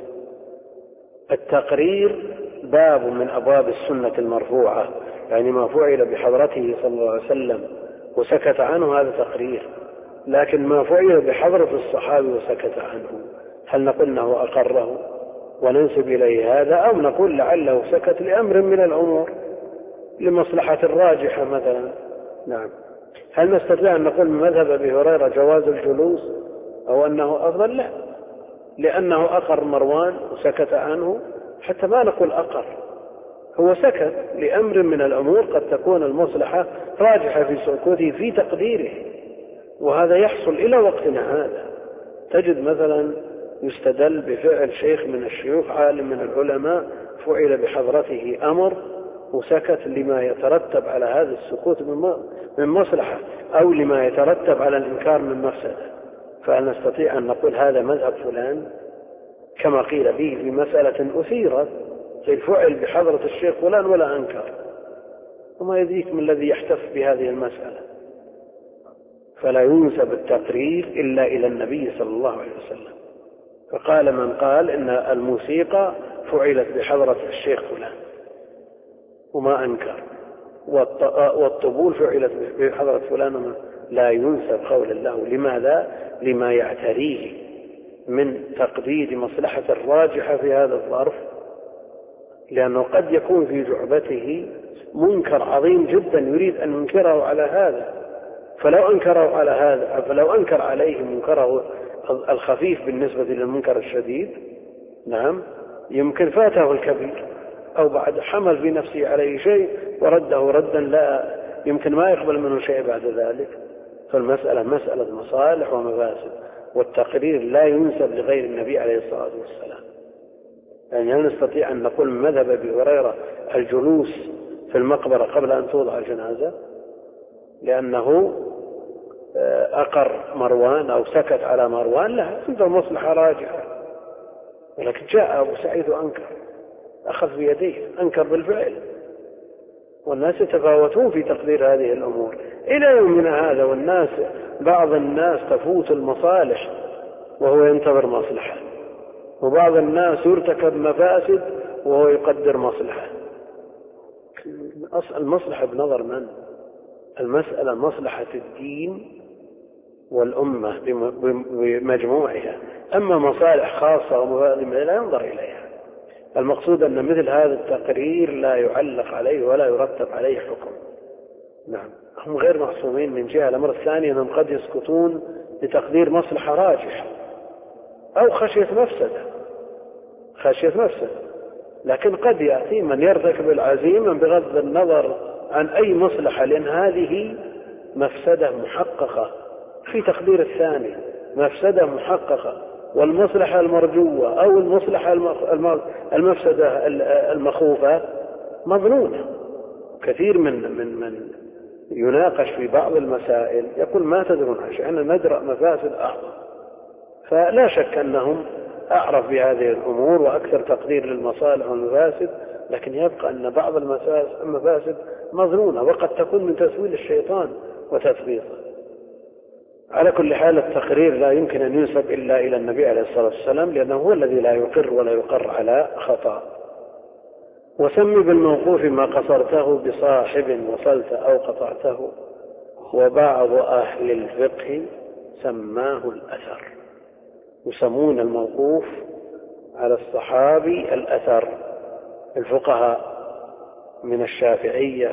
التقرير باب من أبواب السنة المرفوعة، يعني ما فعل بحضرته صلى الله عليه وسلم وسكت عنه هذا تقرير. لكن ما فعل بحضرة الصحابي وسكت عنه، هل نقول أنه أقره وننسب إليه هذا، أو نقول لعله سكت لأمر من الأمور، لمصلحة الراجحة مثلا؟ نعم. هل نستطيع أن نقول من مذهب أبي هريرة جواز الجلوس أو أنه أفضل؟ لا، لأنه أقر مروان وسكت عنه، حتى ما نقول أقر، هو سكت لأمر من الأمور قد تكون المصلحة راجحة في سكوته في تقديره، وهذا يحصل إلى وقتنا هذا. تجد مثلا يستدل بفعل شيخ من الشيوخ، عالم من العلماء، فعل بحضرته أمر وسكت لما يترتب على هذا السكوت من مصلحة، أو لما يترتب على الإنكار من مفسدة، فهل نستطيع أن نقول هذا مذهب فلان كما قيل به في مسألة أثيرت زي الفعل بحضرة الشيخ فلان ولا أنكر؟ وما يدريك من الذي يحتف بهذه المسألة؟ فلا ينسب التقرير إلا إلى النبي صلى الله عليه وسلم. فقال من قال إن الموسيقى فعلت بحضرة الشيخ فلان وما أنكر، والطبول فعلت بحضرة فلان، لا ينسب قول الله. لماذا؟ لما يعتريه من تقدير مصلحة الراجحة في هذا الظرف، لأنه قد يكون في جعبته منكر عظيم جدا يريد أن ينكره على هذا، فلو أنكر عليه منكره الخفيف بالنسبة للمنكر الشديد، نعم، يمكن فاته الكبير، أو بعد حمل في نفسه عليه شيء ورده ردا لا يمكن ما يقبل منه شيء بعد ذلك. فالمسألة مسألة مصالح ومفاسد، والتقرير لا ينسب لغير النبي عليه الصلاة والسلام. يعني هل نستطيع أن نقول من مذهب أبي هريرة الجلوس في المقبرة قبل أن توضع الجنازة لأنه أقر مروان أو سكت على مروان؟ لا، عنده مصلحة راجحة. ولكن جاء أبو سعيد وأنكر، أخذ بيديه، أنكر بالفعل، والناس يتفاوتون في تقدير هذه الأمور إلى يومنا هذا. والناس بعض الناس تفوت المصالح وهو ينتظر مصلحة، وبعض الناس يرتكب مفاسد وهو يقدر مصلحة. المصلحة بنظر من؟ المسألة مصلحة الدين والأمة بمجموعها، أما مصالح خاصة ومفاسد لا ينظر إليها. المقصود أن مثل هذا التقرير لا يعلق عليه ولا يرتب عليه حكم. نعم، هم غير معصومين من جهة. الأمر الثاني أنهم قد يسكتون لتقدير مصلحة راجحة أو خشية مفسدة، لكن قد يأتي من يرتكب العزيمة بغض النظر عن أي مصلحة، لأن هذه مفسدة محققة في تقدير الثاني، مفسدة محققة، والمصلحة المرجوة أو المصلحة المفسدة المخوفة مظنونة. كثير من يناقش في بعض المسائل يقول ما تدرون احنا ندرأ مفاسد أعظم، فلا شك أنهم أعرف بهذه الأمور وأكثر تقدير للمصالح والمفاسد، لكن يبقى أن بعض المفاسد مظنونة وقد تكون من تسويل الشيطان وتثبيطه. على كل حال التقرير لا يمكن أن ينسب إلا إلى النبي عليه الصلاة والسلام، لأنه هو الذي لا يقر ولا يقر على خطأ. وسم بالموقوف ما قصرته بصاحب وصلت أو قطعته، وبعض أهل الفقه سماه الأثر. يسمون الموقوف على الصحابي الأثر. الفقهاء من الشافعية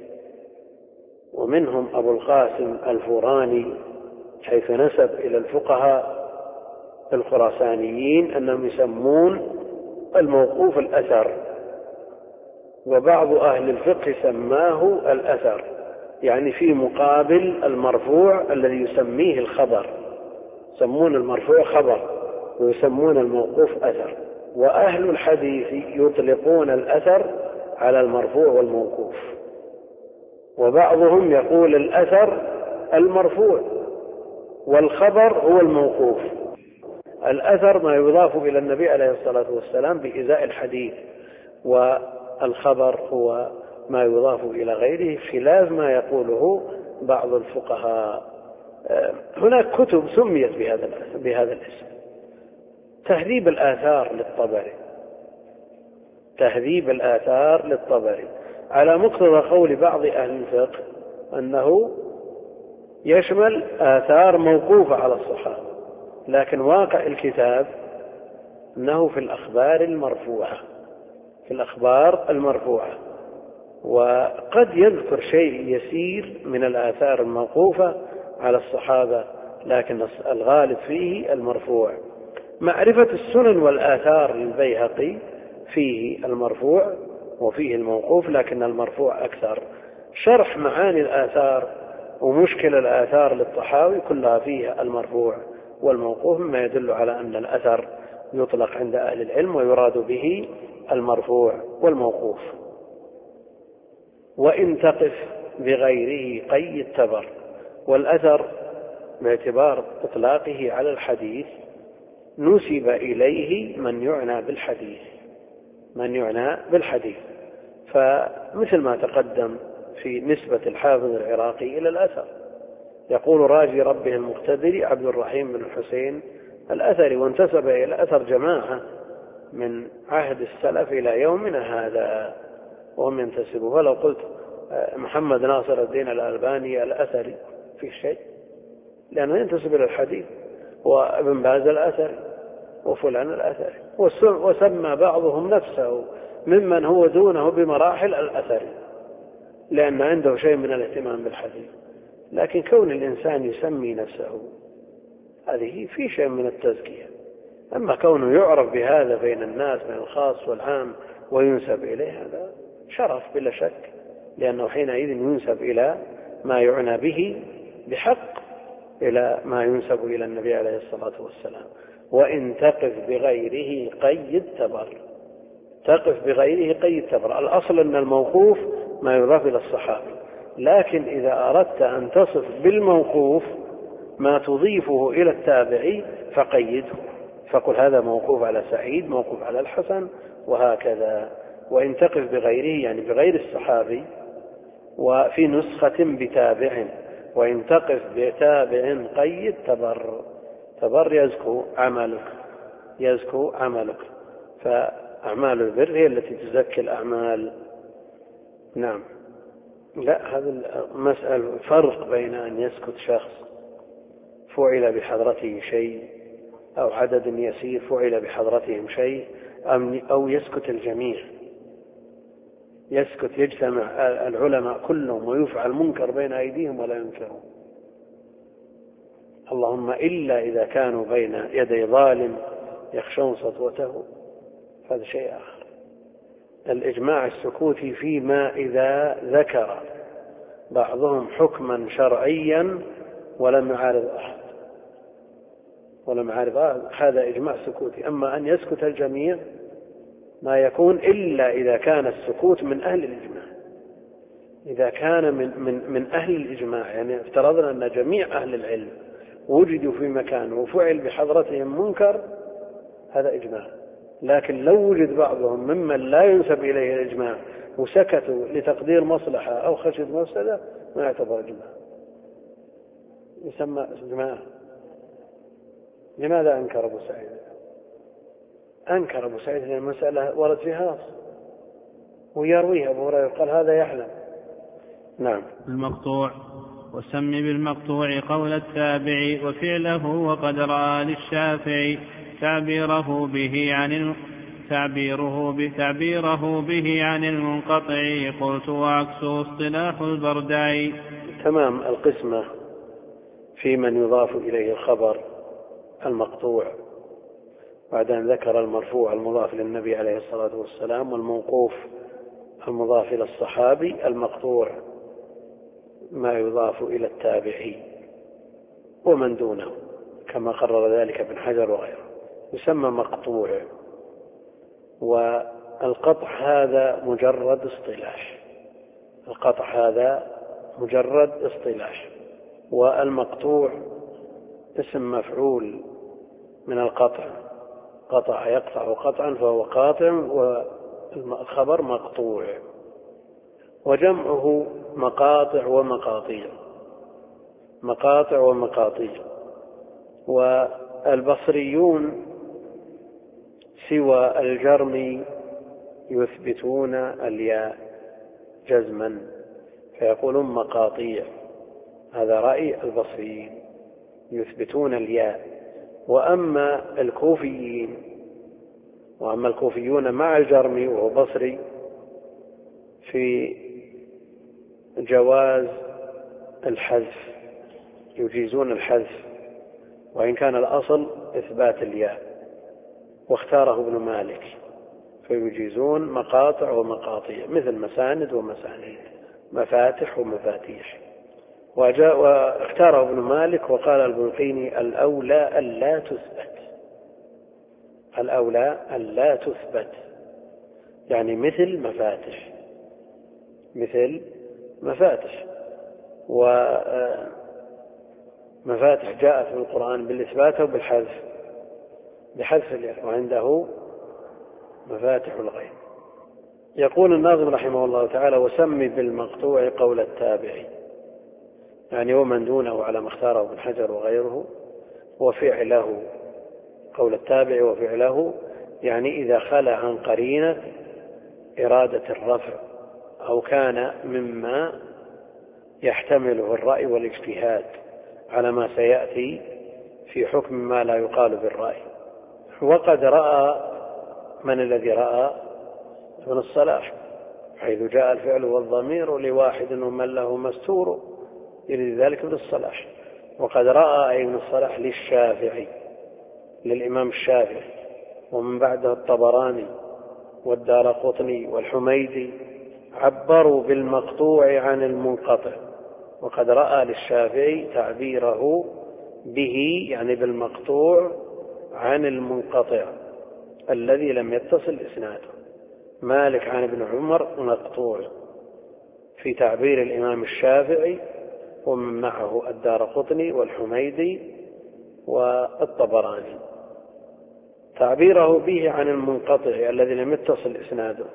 ومنهم أبو القاسم الفوراني حيث نسب إلى الفقهاء الخراسانيين أنهم يسمون الموقوف الأثر، وبعض أهل الفقه سماه الأثر، يعني في مقابل المرفوع الذي يسميه الخبر. يسمون المرفوع خبر ويسمون الموقوف أثر. وأهل الحديث يطلقون الأثر على المرفوع والموقوف، وبعضهم يقول الأثر المرفوع والخبر هو الموقوف. الأثر ما يضاف إلى النبي عليه الصلاة والسلام بإزاء الحديث، والخبر هو ما يضاف إلى غيره خلاف ما يقوله بعض الفقهاء. هناك كتب سميت بهذا الاسم: تهذيب الآثار للطبري، تهذيب الآثار للطبري، على مقتضى قول بعض أهل الفقه أنه يشمل آثار موقوفة على الصحابة، لكن واقع الكتاب أنه في الأخبار المرفوعة، في الأخبار المرفوعة، وقد يذكر شيء يسير من الآثار الموقوفة على الصحابة، لكن الغالب فيه المرفوع. معرفة السنن والآثار للبيهقي فيه المرفوع وفيه الموقوف، لكن المرفوع أكثر. شرح معاني الآثار ومشكل الآثار للطحاوي كلها فيها المرفوع والموقوف، مما يدل على أن الأثر يطلق عند أهل العلم ويراد به المرفوع والموقوف. وإن تقف بغيره قيد تبر. والأثر باعتبار إطلاقه على الحديث نسب إليه من يعنى بالحديث، من يعنى بالحديث، فمثل ما تقدم في نسبة الحافظ العراقي إلى الأثر، يقول راجي ربه المقتدر عبد الرحيم بن الحسين الأثري، وانتسب إلى الأثر جماعة من عهد السلف إلى يومنا هذا وهم ينتسبوا. ولو قلت محمد ناصر الدين الألباني الأثري في شيء، لأنه ينتسب إلى الحديث، وابن باز الأثري وفلان الأثري، وسمى بعضهم نفسه ممن هو دونه بمراحل الأثري، لأن عنده شيء من الاهتمام بالحديث. لكن كون الإنسان يسمي نفسه هذه في شيء من التزكية. أما كونه يعرف بهذا بين الناس من الخاص والعام وينسب إليه، هذا شرف بلا شك، لأنه حينئذ ينسب إلى ما يعنى به بحق، إلى ما ينسب إلى النبي عليه الصلاة والسلام. وإن تقف بغيره قيد تبر. تقف بغيره قيد تبر. الأصل أن الموقوف ما يضاف إلى الصحابي، لكن إذا أردت أن تصف بالموقوف ما تضيفه إلى التابعي فقيده، فقل هذا موقوف على سعيد، موقوف على الحسن، وهكذا. وإن تقف بغيره يعني بغير الصحابي، وفي نسخة بتابع. وإن تقف بتابع قيد تبر. تبر يزكو عملك، يزكو عملك، فأعمال البر هي التي تزكي الأعمال. نعم. لا، هذا مسألة فرق بين أن يسكت شخص فعل بحضرته شيء، أو عدد يسير فعل بحضرتهم شيء، أو يسكت الجميع. يسكت، يجتمع العلماء كلهم ويفعل منكر بين أيديهم ولا ينكرون، اللهم إلا إذا كانوا بين يدي ظالم يخشون سطوته، هذا شيء آخر. الإجماع السكوتي فيما إذا ذكر بعضهم حكما شرعيا ولم يعارض أحد، ولم يعارض أحد، هذا إجماع سكوتي. أما أن يسكت الجميع ما يكون إلا إذا كان السكوت من أهل الإجماع. إذا كان من أهل الإجماع، يعني افترضنا أن جميع أهل العلم وجدوا في مكان وفعل بحضرتهم منكر، هذا إجماع. لكن لو وجد بعضهم ممن لا ينسب إليه الإجماع وسكتوا لتقدير مصلحة أو خشية مفسدة، ما يعتبر إجماع، يسمى إجماع. لماذا أنكر أبو سعيد؟ أنكر أبو سعيد لأن المسألة ورد فيها نص، ويرويه أبو هريرة قال هذا يحلم. نعم. المقطوع. وسم بالمقطوع قول التابع وفعله وقد رأى للشافعي تعبيره به عن المنقطع. قلت وعكسه اصطلاح البردعي. تمام القسمة في من يضاف إليه الخبر المقطوع، بعد أن ذكر المرفوع المضاف للنبي عليه الصلاة والسلام والموقوف المضاف إلى الصحابي. المقطوع ما يضاف إلى التابعي ومن دونه كما قرر ذلك ابن حجر وغيره، يسمى مقطوع. والقطع هذا مجرد اصطلاح، القطع هذا مجرد اصطلاح، والمقطوع اسم مفعول من القطع، قطع يقطع قطعا فهو قاطع، والخبر مقطوع. وجمعه مقاطع ومقاطيع، مقاطع ومقاطيع. والبصريون سوى الجرم يثبتون الياء جزما فيقولون مقاطيع، هذا رأي البصريين يثبتون الياء. وأما الكوفيون مع الجرم وهو بصري في جواز الحذف، يجيزون الحذف وإن كان الأصل إثبات الياء، واختاره ابن مالك فيجيزون مقاطع ومقاطيع مثل مساند ومسانيد، مفاتح ومفاتيح. واختاره ابن مالك وقال البلقيني الأولى ألا تثبت، الأولى ألا تثبت، يعني مثل مفاتح، مثل مفاتح. ومفاتح جاءت في القرآن بالإثبات وبالحذف، بحذف الياء، وعنده مفاتح الغيب. يقول الناظم رحمه الله تعالى وسمي بالمقطوع قول التابعي، يعني ومن دونه على ما اختاره ابن حجر وغيره، وفعله قول التابع وفعله يعني إذا خلى عن قرينة إرادة الرفع أو كان مما يحتمله الرأي والاجتهاد على ما سيأتي في حكم ما لا يقال بالرأي. وقد رأى من الذي رأى ابن الصلاح، حيث جاء الفعل والضمير لواحد ومن له مستور يريد ذلك ابن الصلاح. وقد رأى ابن الصلاح للشافعي، للإمام الشافعي، ومن بعده الطبراني والدارقطني والحميدي عبروا بالمقطوع عن المنقطع. وقد رأى للشافعي تعبيره به يعني بالمقطوع عن المنقطع الذي لم يتصل إسناده. مالك عن ابن عمر مقطوع في تعبير الإمام الشافعي، ومن معه الدارقطني والحميدي والطبراني. تعبيره به عن المنقطع الذي لم يتصل إسناده.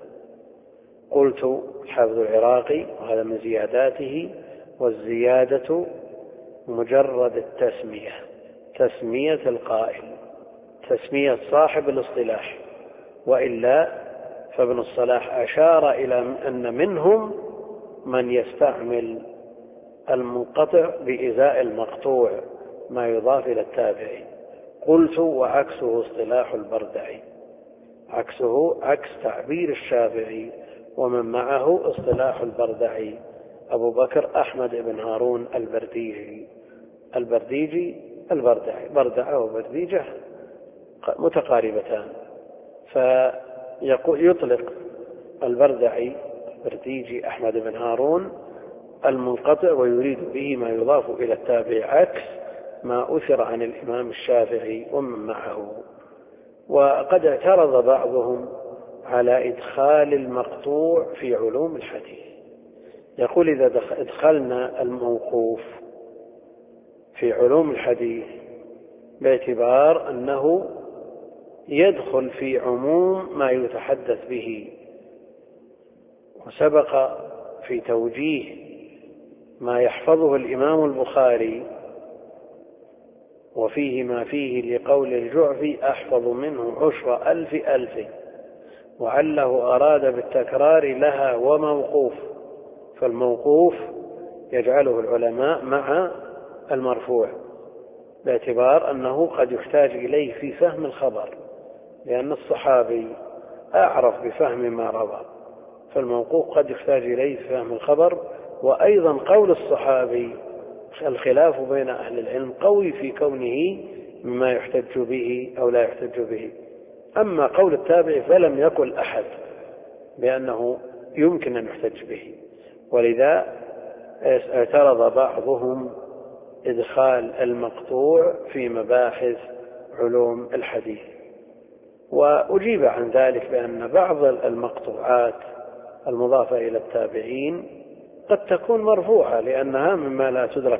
قلت حافظ العراقي وهذا من زياداته، والزيادة مجرد التسمية، تسمية القائل، تسمية صاحب الاصطلاح، وإلا فابن الصلاح أشار إلى أن منهم من يستعمل المنقطع بإزاء المقطوع ما يضاف إلى التابعي. قلت وعكسه اصطلاح البردعي، عكسه عكس تعبير الشافعي ومن معه اصطلاح البردعي أبو بكر أحمد بن هارون البرديجي البردعي، بردعة وبرديجة متقاربتان، فيطلق البردعي برديجي أحمد بن هارون المنقطع ويريد به ما يضاف إلى التابع عكس ما أثر عن الإمام الشافعي ومن معه. وقد اعترض بعضهم على إدخال المقطوع في علوم الحديث، يقول إذا ادخلنا الموقوف في علوم الحديث باعتبار أنه يدخل في عموم ما يتحدث به، وسبق في توجيه ما يحفظه الإمام البخاري وفيه ما فيه لقول الجعفي أحفظ منه 10,000 ألف، وعله أراد بالتكرار لها وموقوف، فالموقوف يجعله العلماء مع المرفوع باعتبار أنه قد يحتاج إليه في فهم الخبر، لأن الصحابي أعرف بفهم ما روى، فالموقوف قد يحتاج إليه في فهم الخبر. وأيضا قول الصحابي الخلاف بين أهل العلم قوي في كونه مما يحتج به أو لا يحتج به. أما قول التابع فلم يقل أحد بأنه يمكن أن يحتج به، ولذا اعترض بعضهم إدخال المقطوع في مباحث علوم الحديث، وأجيب عن ذلك بأن بعض المقطوعات المضافة إلى التابعين قد تكون مرفوعة لأنها مما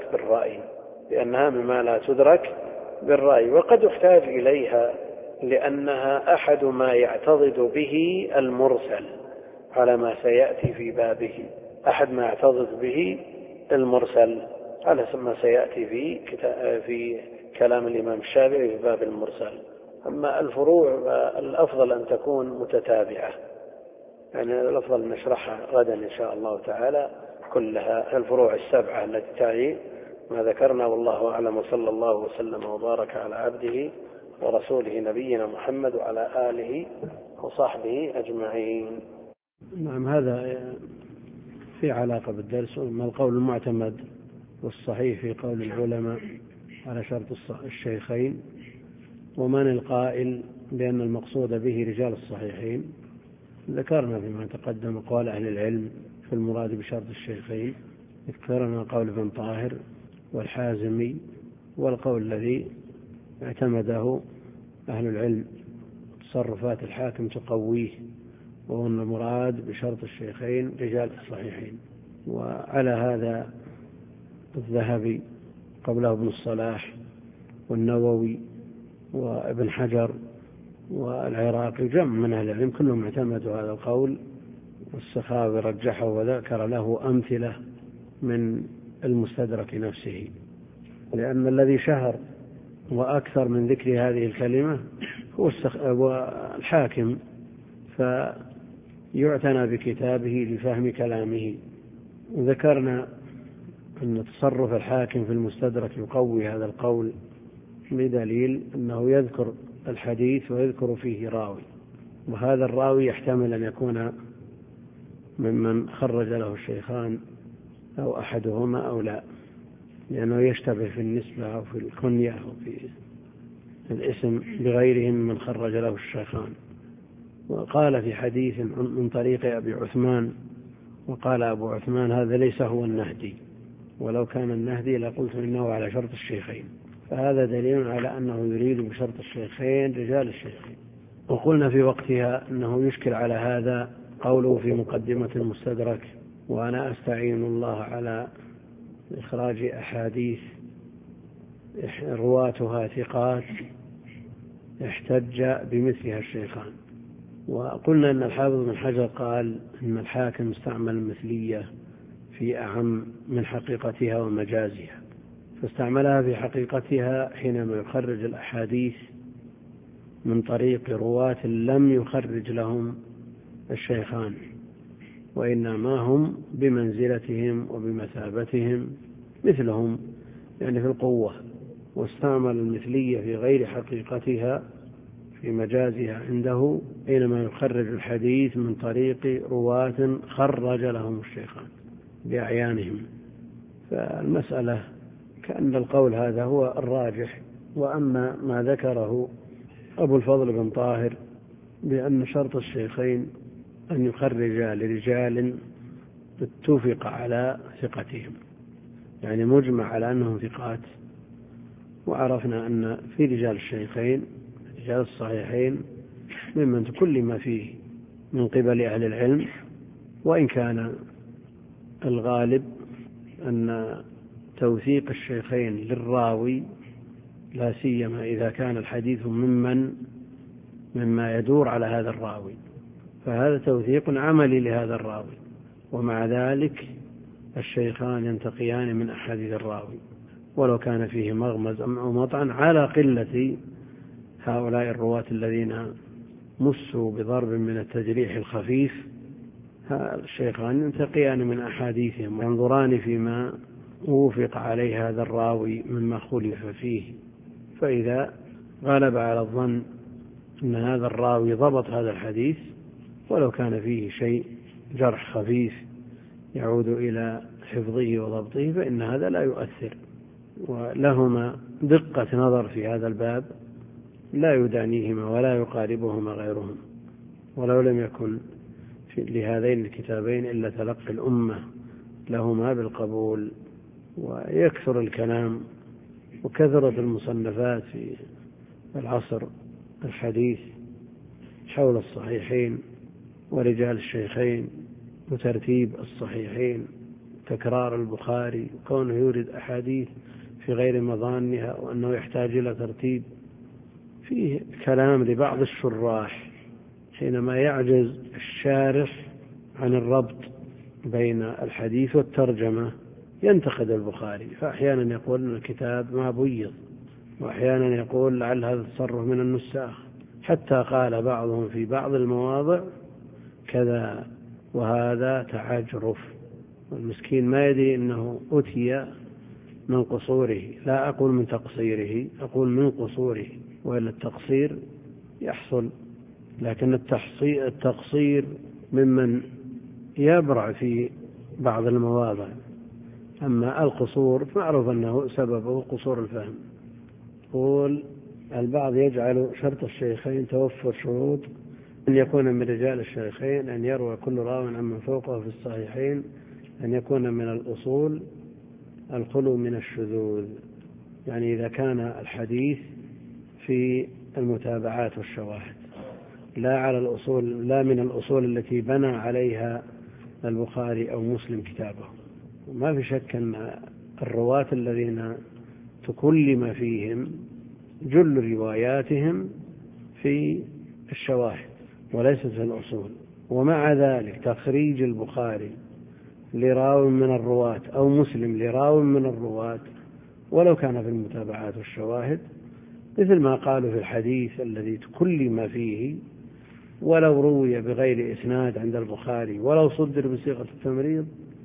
لا تدرك بالرأي، وقد يحتاج إليها لأنها أحد ما يعتضد به المرسل على ما سيأتي في بابه، أحد ما يعتضد به المرسل على ما سيأتي في كلام الإمام الشافعي في باب المرسل. أما الفروع الأفضل أن تكون متتابعة، يعني الأفضل نشرحها غدا إن شاء الله تعالى كلها، الفروع السبعة التي تعي ما ذكرنا. والله أعلم، وصلى الله وسلم وبارك على عبده ورسوله نبينا محمد وعلى آله وصحبه أجمعين. نعم، هذا في علاقة بالدرس. ما القول المعتمد والصحيح في قول العلماء على شرط الشيخين، ومن القائل بأن المقصود به رجال الصحيحين؟ ذكرنا فيما تقدم أقوال أهل العلم في المراد بشرط الشيخين، ذكرنا قول ابن طاهر والحازمي، والقول الذي اعتمده أهل العلم تصرفات الحاكم تقويه، وهو المراد بشرط الشيخين رجال الصحيحين. وعلى هذا الذهبي قبله ابن الصلاح والنووي وابن حجر والعراقي، جمع من أهل العلم كلهم اعتمدوا هذا القول، والسخاوي رجحه وذكر له أمثلة من المستدرك نفسه، لأن الذي شهر وأكثر من ذكر هذه الكلمة هو الحاكم، فيعتنى بكتابه لفهم كلامه. ذكرنا أن تصرف الحاكم في المستدرك يقوي هذا القول بدليل أنه يذكر الحديث ويذكر فيه راوي، وهذا الراوي يحتمل أن يكون ممن خرج له الشيخان أو أحدهما أو لا، لأنه يشتبه في النسبة أو في الكنية أو في الاسم بغيرهم من خرج له الشيخان. وقال في حديث من طريق أبي عثمان، وقال أبو عثمان هذا ليس هو النهدي، ولو كان النهدي لقلت إنه على شرط الشيخين، فهذا دليل على أنه يريد بشرط الشيخين رجال الشيخين. وقلنا في وقتها أنه يشكل على هذا قوله في مقدمة المستدرك: وأنا أستعين الله على إخراج أحاديث رواتها ثقات احتج بمثلها الشيخان. وقلنا أن الحافظ بن حجر قال أن الحاكم استعمل المثلية في أعم من حقيقتها ومجازها، فاستعملها في حقيقتها حينما يخرج الأحاديث من طريق رواة لم يخرج لهم الشيخان، وإنما هم بمنزلتهم وبمثابتهم مثلهم يعني في القوة، واستعمل المثلية في غير حقيقتها في مجازها عنده حينما يخرج الحديث من طريق رواة خرج لهم الشيخان بأعيانهم. فالمسألة كأن القول هذا هو الراجح. وأما ما ذكره أبو الفضل بن طاهر بأن شرط الشيخين أن يخرج لرجال اتفق على ثقتهم، يعني مجمع على أنهم ثقات، وعرفنا أن في رجال الشيخين رجال الصحيحين ممن تكلم فيه من قبل أهل العلم، وإن كان الغالب أن توثيق الشيخين للراوي لا سيما إذا كان الحديث مما يدور على هذا الراوي، فهذا توثيق عملي لهذا الراوي، ومع ذلك الشيخان ينتقيان من أحاديث الراوي ولو كان فيه مغمز أو مطعن على قلة هؤلاء الرواة الذين مسوا بضرب من التجريح الخفيف، الشيخان ينتقيان من أحاديثهم وينظران فيما وفق عليه هذا الراوي مما خلف فيه، فإذا غلب على الظن أن هذا الراوي ضبط هذا الحديث ولو كان فيه شيء جرح خفيف يعود إلى حفظه وضبطه فإن هذا لا يؤثر. ولهما دقة نظر في هذا الباب لا يدانيهما ولا يقاربهما غيرهم، ولو لم يكن لهذين الكتابين إلا تلقي الأمة لهما بالقبول. ويكثر الكلام وكثرت المصنفات في العصر الحديث حول الصحيحين ورجال الشيخين وترتيب الصحيحين، تكرار البخاري كونه يورد أحاديث في غير مظانها وأنه يحتاج إلى ترتيب. فيه كلام لبعض الشراح حينما يعجز الشارح عن الربط بين الحديث والترجمة ينتقد البخاري، فأحيانا يقول أن الكتاب ما بيض، وأحيانا يقول لعل هذا التصرف من النساخ، حتى قال بعضهم في بعض المواضع كذا وهذا تعجرف، والمسكين ما يدري أنه أتي من قصوره، لا أقول من تقصيره، أقول من قصوره، وإلا التقصير يحصل، لكن التقصير ممن يبرع في بعض المواضع. أما القصور معروف أنه سببه قصور الفهم. قول البعض يجعل شرط الشيخين توفر شروط أن يكون من رجال الشيخين، أن يروى كل راو عمن فوقه في الصحيحين، أن يكون من الأصول، الخلو من الشذوذ، يعني إذا كان الحديث في المتابعات والشواهد لا على الأصول، لا من الأصول التي بنى عليها البخاري أو مسلم كتابه. ما في شك أن الرواة الذين تكلم فيهم جل رواياتهم في الشواهد وليست في الأصول، ومع ذلك تخريج البخاري لراو من الرواة أو مسلم لراو من الرواة ولو كان في المتابعات والشواهد، مثل ما قالوا في الحديث الذي تكلم فيه ولو روي بغير إسناد عند البخاري ولو صدر بصيغة التمريض،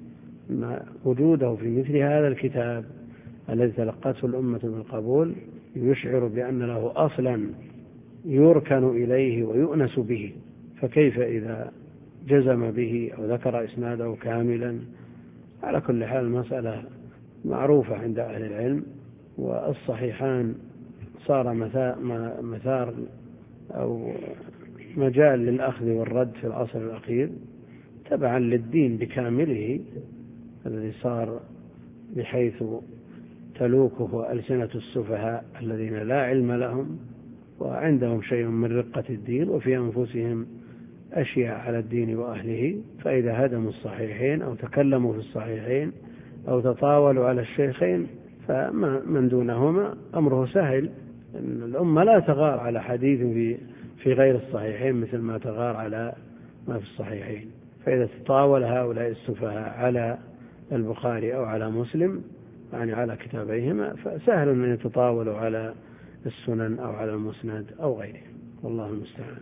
وجوده في مثل هذا الكتاب الذي تلقته الأمة بالقبول يشعر بأن له أصلا يركن إليه ويؤنس به، فكيف إذا جزم به أو ذكر إسناده كاملا؟ على كل حال المسألة معروفة عند أهل العلم، والصحيحان صار مثار أو مجال للأخذ والرد في العصر الأخير تبعا للدين بكامله الذي صار بحيث تلوكه ألسنة السفهاء الذين لا علم لهم وعندهم شيء من رقة الدين وفي أنفسهم أشياء على الدين وأهله، فإذا هدموا الصحيحين أو تكلموا في الصحيحين أو تطاولوا على الشيخين فمن دونهما أمره سهل. إن الأمة لا تغار على حديث في غير الصحيحين مثل ما تغار على ما في الصحيحين، فإذا تطاول هؤلاء السفهاء على البخاري أو على مسلم يعني على كتابيهما فسهل أن يتطاولوا على السنن أو على المسند أو غيره، والله المستعان.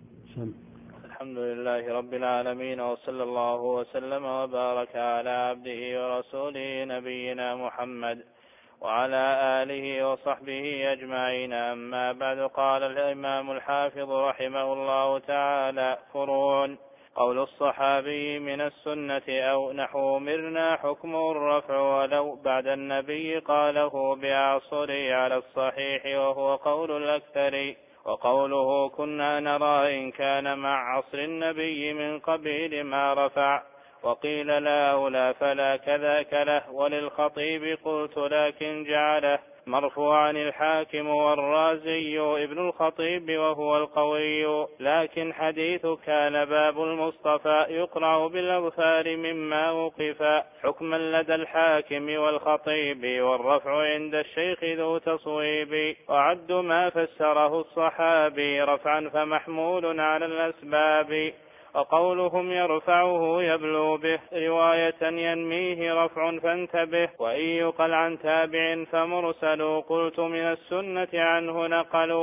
الحمد لله رب العالمين، وصلى الله وسلم وبارك على عبده ورسوله نبينا محمد وعلى آله وصحبه أجمعين. أما بعد، قال الإمام الحافظ رحمه الله تعالى: فروع. قول الصحابي من السنة أو نحو مرنا حكمه الرفع ولو بعد النبي قاله بعصره على الصحيح وهو قول الأكثر. وقوله كنا نرى إن كان مع عصر النبي من قبيل ما رفع، وقيل لا أولى فلا كذاك له. وللخطيب قلت لكن جعله مرفوعا الحاكم والرازي ابن الخطيب وهو القوي، لكن حديث كان باب المصطفى يقرأ بالأظفار مما وقفا حكما لدى الحاكم والخطيب، والرفع عند الشيخ ذو تصويب. وعد ما فسره الصحابي رفعا فمحمول على الأسباب، وقولهم يرفعه يبلو به رواية ينميه رفع فانتبه. وإن يقل عن تابع فمرسل، قلت من السنة عنه نقلوا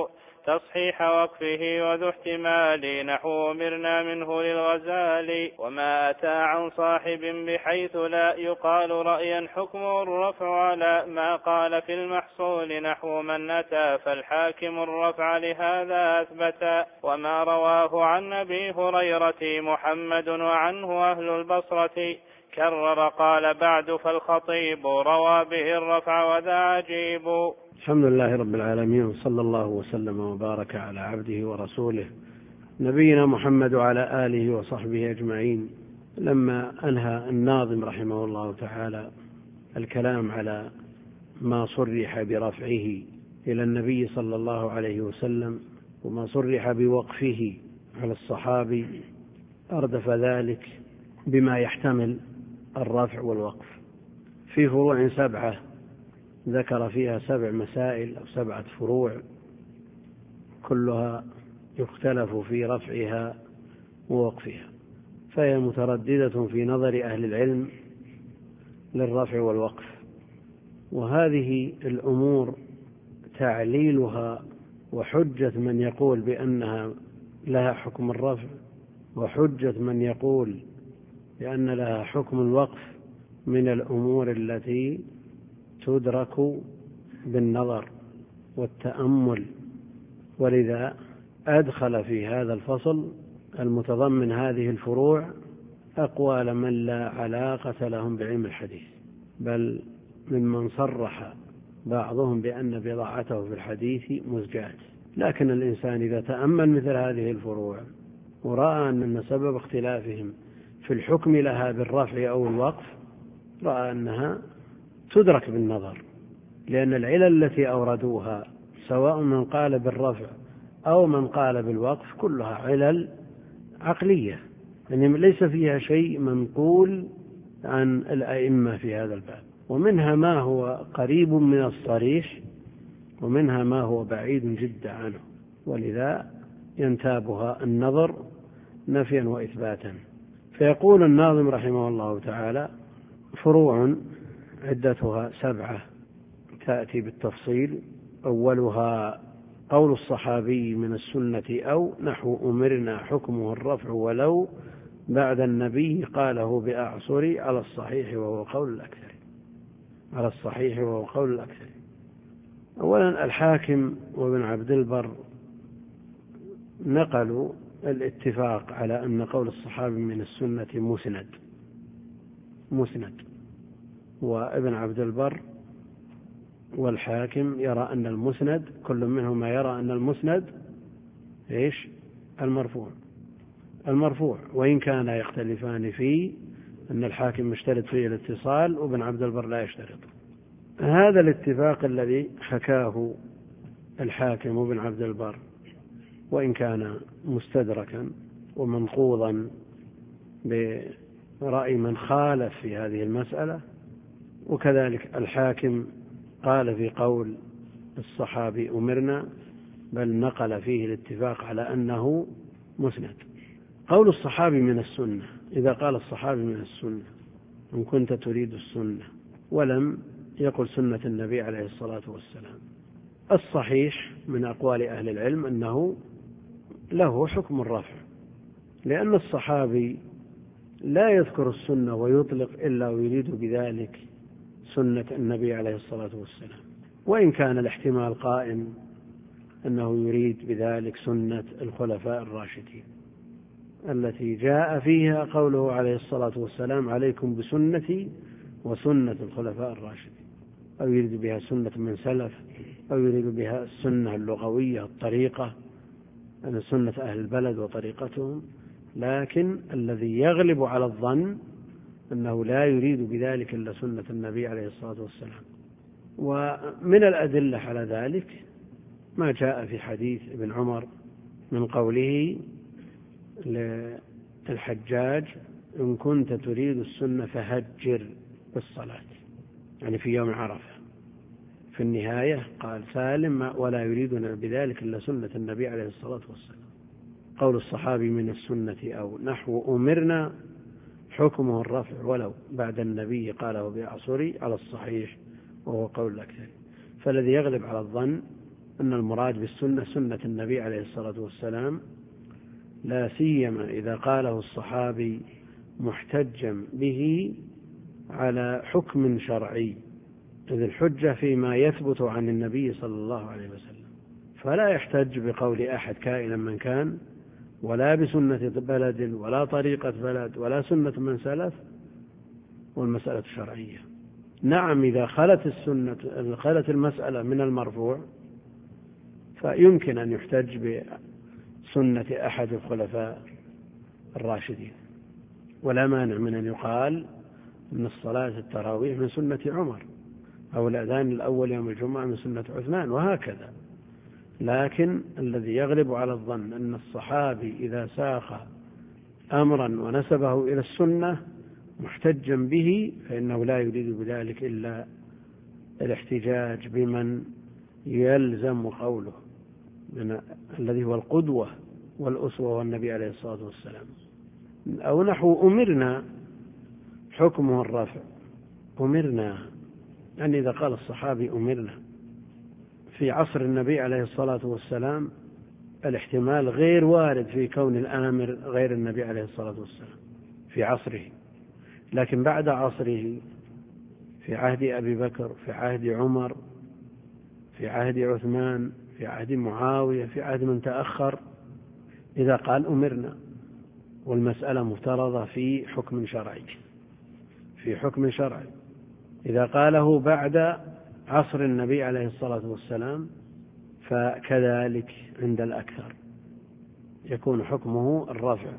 تصحيح وقفه وذو احتمال نحو أمرنا منه للغزالي. وما أتى عن صاحب بحيث لا يقال رأيا حكمه الرفع على ما قال في المحصول نحو من أتى فالحاكم الرفع لهذا أثبتا. وما رواه عن أبي هريرة محمد وعنه أهل البصرة كرر قال بعد فالخطيب روى به الرفع وذا عجيب. الحمد لله رب العالمين، وصلى الله وسلم وبارك على عبده ورسوله نبينا محمد وعلى آله وصحبه أجمعين. لما أنهى الناظم رحمه الله تعالى الكلام على ما صرح برفعه إلى النبي صلى الله عليه وسلم وما صرح بوقفه على الصحابي، أردف ذلك بما يحتمل الرفع والوقف في فروع 7 ذكر فيها 7 مسائل أو 7 فروع كلها يختلف في رفعها ووقفها، فهي مترددة في نظر أهل العلم للرفع والوقف. وهذه الأمور تعليلها وحجة من يقول بأنها لها حكم الرفع وحجة من يقول بأن لها حكم الوقف من الأمور التي تدرك بالنظر والتأمل، ولذا أدخل في هذا الفصل المتضمن هذه الفروع أقوال من لا علاقة لهم بعلم الحديث، بل ممن صرح بعضهم بأن بضاعته في الحديث مزجاة. لكن الإنسان إذا تأمل مثل هذه الفروع ورأى أن سبب اختلافهم في الحكم لها بالرفع أو الوقف رأى أنها تدرك بالنظر، لأن العلل التي أوردوها سواء من قال بالرفع أو من قال بالوقف كلها علل عقلية، يعني ليس فيها شيء منقول عن الأئمة في هذا الباب، ومنها ما هو قريب من الصريح ومنها ما هو بعيد جدا عنه، ولذا ينتابها النظر نفيا وإثباتا. فيقول الناظم رحمه الله تعالى فروع عدتها 7 تأتي بالتفصيل. أولها قول الصحابي من السنة أو نحو أمرنا حكمه الرفع ولو بعد النبي قاله بأعصر على الصحيح وهو قول الأكثر. على الصحيح وهو قول الأكثر. أولا الحاكم وابن عبد البر نقلوا الاتفاق على أن قول الصحابي من السنة مسند، وابن عبد البر والحاكم يرى أن المسند كل منهما يرى أن المسند المرفوع، وإن كان يختلفان فيه أن الحاكم يشترط فيه الاتصال وابن عبد البر لا يشترط. هذا الاتفاق الذي حكاه الحاكم وابن عبد البر وإن كان مستدركا ومنقوضا برأي من خالف في هذه المسألة، وكذلك الحاكم قال في قول الصحابي أمرنا بل نقل فيه الاتفاق على أنه مسند. قول الصحابي من السنة، إذا قال الصحابي من السنة إن كنت تريد السنة ولم يقل سنة النبي عليه الصلاة والسلام، الصحيح من أقوال أهل العلم أنه له حكم الرفع، لأن الصحابي لا يذكر السنة ويطلق إلا ويريد بذلك سنة النبي عليه الصلاة والسلام، وإن كان الاحتمال قائم أنه يريد بذلك سنة الخلفاء الراشدين التي جاء فيها قوله عليه الصلاة والسلام عليكم بسنتي وسنة الخلفاء الراشدين، أو يريد بها سنة من سلف، أو يريد بها السنة اللغوية الطريقة أن سنة أهل البلد وطريقتهم. لكن الذي يغلب على الظن أنه لا يريد بذلك إلا سنة النبي عليه الصلاة والسلام. ومن الأدلة على ذلك ما جاء في حديث ابن عمر من قوله للحجاج إن كنت تريد السنة فهجر بالصلاة، يعني في يوم عرفة. في النهاية قال سالم ولا يريدنا بذلك إلا سنة النبي عليه الصلاة والسلام. قول الصحابي من السنة أو نحو أمرنا حكمه الرفع ولو بعد النبي قاله بأعصري على الصحيح وهو قول الأكثر. فالذي يغلب على الظن أن المراد بالسنة سنة النبي عليه الصلاة والسلام، لا سيما إذا قاله الصحابي محتجا به على حكم شرعي، إذ الحجة فيما يثبت عن النبي صلى الله عليه وسلم، فلا يحتج بقول أحد كائنا من كان، ولا بسنة بلد ولا طريقة بلد ولا سنة من سلف، والمسألة شرعية. نعم إذا خلت المسألة من المرفوع فيمكن أن يحتج بسنة أحد الخلفاء الراشدين، ولا مانع من أن يقال أن الصلاة التراويح من سنة عمر، أو الأذان الأول يوم الجمعة من سنة عثمان، وهكذا. لكن الذي يغلب على الظن أن الصحابي إذا ساق أمرا ونسبه إلى السنة محتجا به فإنه لا يريد بذلك إلا الاحتجاج بمن يلزم قوله الذي هو القدوة والأسوة والنبي عليه الصلاة والسلام. أو نحو أمرنا حكمه الرفع، أمرنا يعني إذا قال الصحابي أمرنا في عصر النبي عليه الصلاة والسلام الاحتمال غير وارد في كون الآمر غير النبي عليه الصلاة والسلام في عصره، لكن بعد عصره في عهد أبي بكر، في عهد عمر، في عهد عثمان، في عهد معاوية، في عهد من تأخر، إذا قال أمرنا والمسألة مفترضة في حكم شرعي، إذا قاله بعد عصر النبي عليه الصلاة والسلام فكذلك عند الأكثر يكون حكمه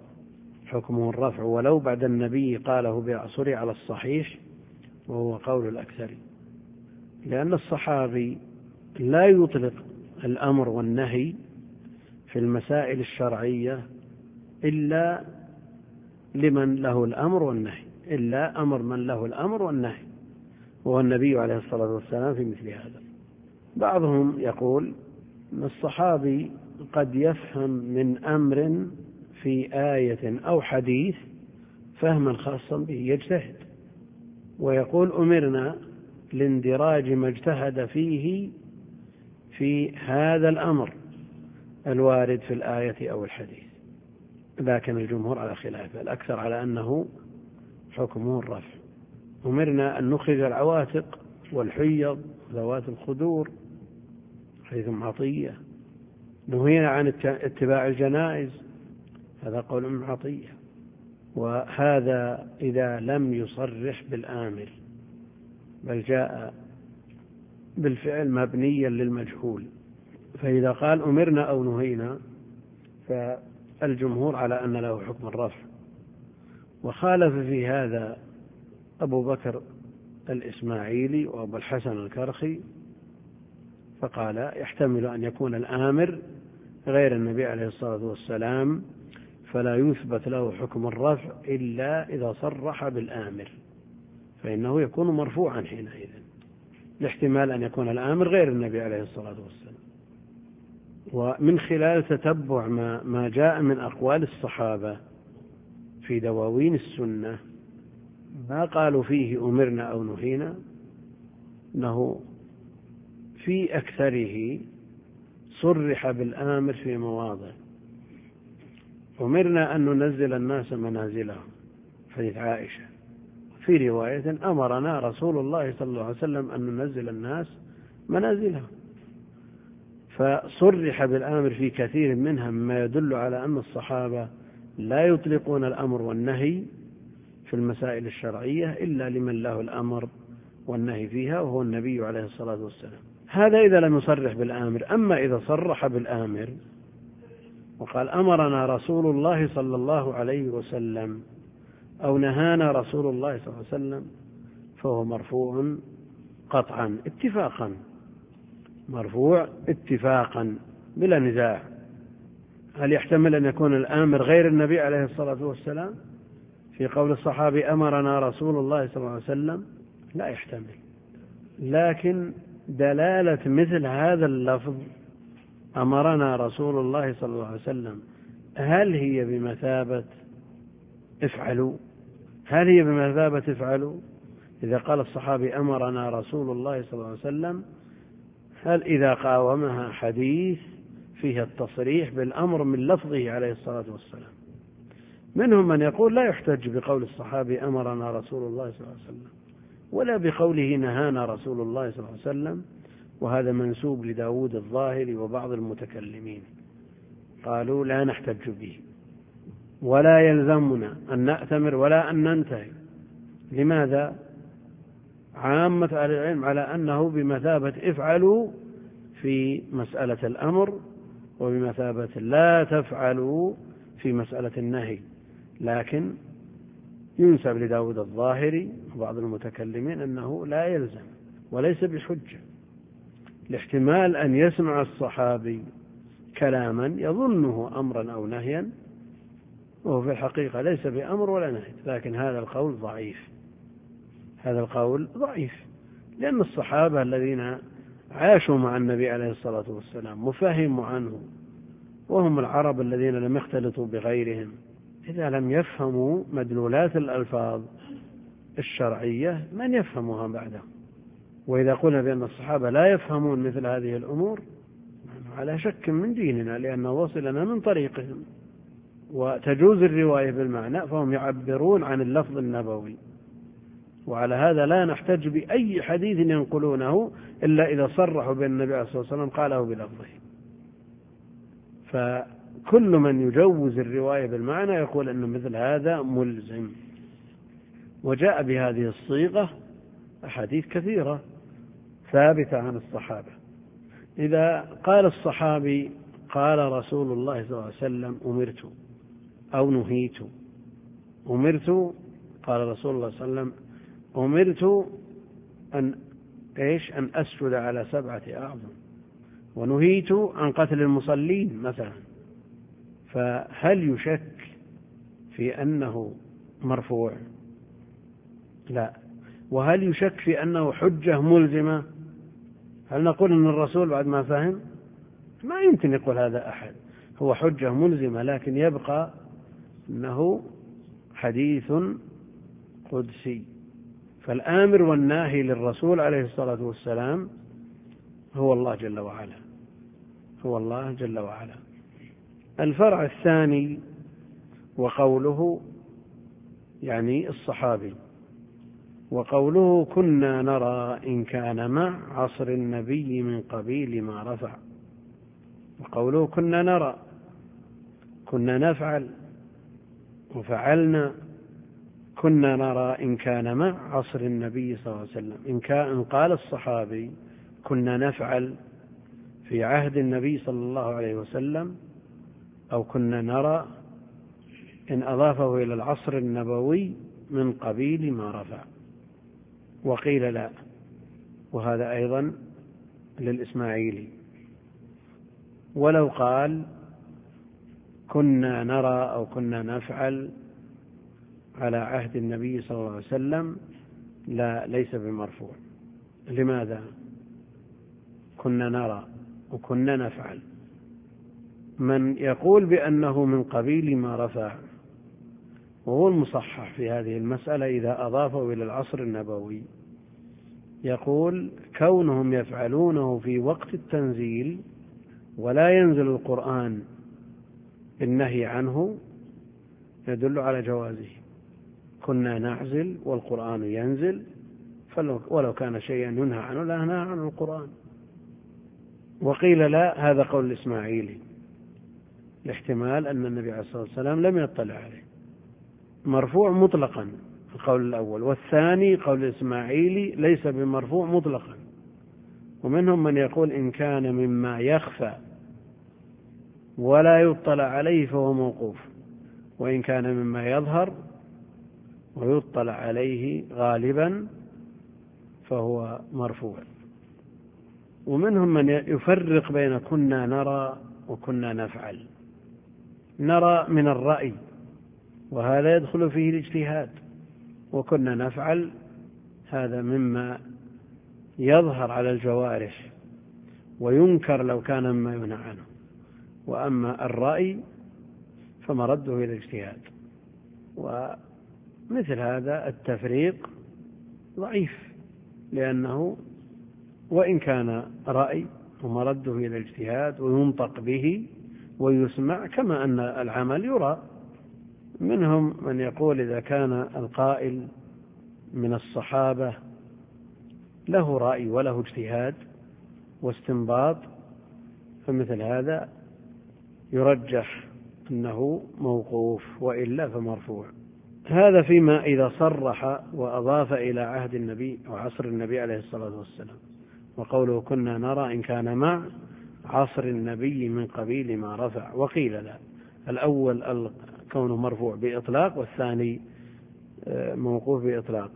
الرفع ولو بعد النبي قاله بعصره على الصحيح، وهو قول الأكثر، لأن الصحابي لا يطلق الأمر والنهي في المسائل الشرعية إلا لمن له الأمر والنهي، إلا أمر من له الأمر والنهي، وهو النبي عليه الصلاة والسلام في مثل هذا. بعضهم يقول أن الصحابي قد يفهم من أمر في آية أو حديث فهما خاصا به يجتهد، ويقول أمرنا لاندراج ما اجتهد فيه في هذا الأمر الوارد في الآية أو الحديث، لكن الجمهور على خلافه، الأكثر على أنه حكمه الرفع. أمرنا أن نخرج العواتق والحيض ذوات الخدور حيث عطية، نهينا عن اتباع الجنائز، هذا قول ابن عطية. وهذا إذا لم يصرح بالآمر بل جاء بالفعل مبنيا للمجهول، فإذا قال أمرنا أو نهينا فالجمهور على أن له حكم الرفع. وخالف في هذا أبو بكر الإسماعيلي وأبو الحسن الكرخي، فقال يحتمل أن يكون الآمر غير النبي عليه الصلاة والسلام، فلا يثبت له حكم الرفع إلا إذا صرح بالآمر، فإنه يكون مرفوعا حينئذ، لاحتمال أن يكون الآمر غير النبي عليه الصلاة والسلام. ومن خلال تتبع ما جاء من أقوال الصحابة في دواوين السنة ما قالوا فيه أمرنا أو نهينا، أنه في أكثره صرح بالآمر في مواضع. أمرنا أن ننزل الناس منازلهم، حديث عائشة، في رواية أمرنا رسول الله صلى الله عليه وسلم أن ننزل الناس منازلهم، فصرح بالآمر في كثير منها، مما يدل على أن الصحابة لا يطلقون الأمر والنهي في المسائل الشرعية إلا لمن له الأمر والنهي فيها، وهو النبي عليه الصلاة والسلام. هذا إذا لم يصرح بالآمر. أما إذا صرح بالآمر وقال أمرنا رسول الله صلى الله عليه وسلم أو نهانا رسول الله صلى الله عليه وسلم فهو مرفوع قطعا اتفاقا، مرفوع اتفاقا بلا نزاع. هل يحتمل أن يكون الآمر غير النبي عليه الصلاة والسلام في قول الصحابي أمرنا رسول الله صلى الله عليه وسلم؟ لا يحتمل. لكن دلالة مثل هذا اللفظ أمرنا رسول الله صلى الله عليه وسلم هل هي بمثابة افعلوا؟ هل هي بمثابة افعلوا؟ إذا قال الصحابي أمرنا رسول الله صلى الله عليه وسلم هل إذا قاومها حديث فيها التصريح بالأمر من لفظه عليه الصلاة والسلام. منهم من يقول لا يحتج بقول الصحابي أمرنا رسول الله صلى الله عليه وسلم، ولا بقوله نهانا رسول الله صلى الله عليه وسلم، وهذا منسوب لداود الظاهري وبعض المتكلمين، قالوا لا نحتج به ولا يلزمنا أن نأتمر ولا أن ننتهي. لماذا؟ عامة أهل العلم على أنه بمثابة افعلوا في مسألة الأمر، وبمثابة لا تفعلوا في مسألة النهي، لكن ينسب لداود الظاهري وبعض المتكلمين أنه لا يلزم وليس بحجة، لاحتمال أن يسمع الصحابي كلاما يظنه أمرا أو نهيا وهو في الحقيقة ليس بأمر ولا نهي، لكن هذا القول ضعيف. هذا القول ضعيف لأن الصحابة الذين عاشوا مع النبي عليه الصلاة والسلام وفهموا عنه، وهم العرب الذين لم يختلطوا بغيرهم، إذا لم يفهموا مدلولات الألفاظ الشرعية من يفهمها بعدهم؟ وإذا قلنا بأن الصحابة لا يفهمون مثل هذه الأمور على شك من ديننا، لأنه وصلنا من طريقهم، وتجوز الرواية بالمعنى فهم يعبرون عن اللفظ النبوي، وعلى هذا لا نحتج بأي حديث ينقلونه إلا إذا صرحوا بأن النبي عليه الصلاة والسلام قاله بلفظه. فكل من يجوز الرواية بالمعنى يقول أن مثل هذا ملزم. وجاء بهذه الصيغة أحاديث كثيرة ثابتة عن الصحابة. إذا قال الصحابي قال رسول الله صلى الله عليه وسلم أمرت أو نهيت، أمرت قال رسول الله صلى الله عليه وسلم أمرت أن أسجد على 7 أعظم، ونهيت عن قتل المصلين مثلا، فهل يشك في أنه مرفوع؟ لا. وهل يشك في أنه حجة ملزمة؟ هل نقول أن الرسول بعد ما فهم؟ ما يمكن يقول هذا أحد. هو حجة ملزمة، لكن يبقى أنه حديث قدسي. فالآمر والناهي للرسول عليه الصلاة والسلام هو الله جل وعلا، هو الله جل وعلا. الفرع الثاني وقوله يعني الصحابي، وقوله كنا نرى إن كان مع عصر النبي من قبيل ما رفع. وقوله كنا نرى، كنا نفعل وفعلنا، كنا نرى إن كان مع عصر النبي صلى الله عليه وسلم. إن قال الصحابي كنا نفعل في عهد النبي صلى الله عليه وسلم، أو كنا نرى إن أضافه إلى العصر النبوي من قبيل ما رفع. وقيل لا، وهذا أيضا للإسماعيلي. ولو قال كنا نرى أو كنا نفعل على عهد النبي صلى الله عليه وسلم لا، ليس بمرفوع. لماذا؟ كنا نرى وكنا نفعل. من يقول بأنه من قبيل ما رفع وهو المصحح في هذه المسألة إذا أضافه إلى العصر النبوي، يقول كونهم يفعلونه في وقت التنزيل ولا ينزل القرآن بالنهي عنه يدل على جوازه. كنا نعزل والقرآن ينزل، ولو كان شيئا ينهى عنه لا نهى عنه القرآن. وقيل لا، هذا قول الإسماعيلي، لاحتمال أن النبي عليه الصلاة والسلام لم يطلع عليه. مرفوع مطلقا القول الأول، والثاني قول الإسماعيلي ليس بمرفوع مطلقا. ومنهم من يقول إن كان مما يخفى ولا يطلع عليه فهو موقوف، وإن كان مما يظهر ويطلع عليه غالبا فهو مرفوع. ومنهم من يفرق بين كنا نرى وكنا نفعل. نرى من الرأي وهذا يدخل فيه الاجتهاد، وكنا نفعل هذا مما يظهر على الجوارح وينكر لو كان مما ينهى عنه. وأما الرأي فمرده إلى الاجتهاد. ومثل هذا التفريق ضعيف، لأنه وإن كان رأي ومرده إلى الاجتهاد وينطق به ويسمع، كما أن العمل يرى. منهم من يقول إذا كان القائل من الصحابة له رأي وله اجتهاد واستنباط، فمثل هذا يرجح أنه موقوف، وإلا فمرفوع. هذا فيما إذا صرح وأضاف إلى عهد النبي وعصر النبي عليه الصلاة والسلام. وقوله كنا نرى إن كان مع عصر النبي من قبيل ما رفع. وقيل لا، الأول كونه مرفوع بإطلاق، والثاني موقوف بإطلاق.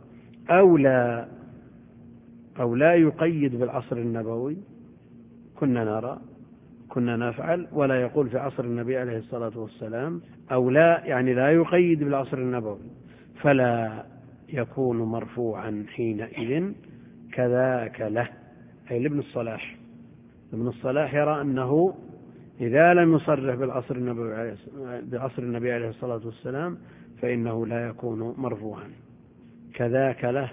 أو لا يقيد بالعصر النبوي، كنا نرى كنا نفعل، ولا يقول في عصر النبي عليه الصلاة والسلام. أو لا يعني لا يقيد بالعصر النبوي، فلا يكون مرفوعا حينئذ كذاك له، أي لابن الصلاح. ابن الصلاح يرى أنه إذا لم يصرح بعصر النبي عليه الصلاة والسلام فإنه لا يكون مرفوعا. كذاك له.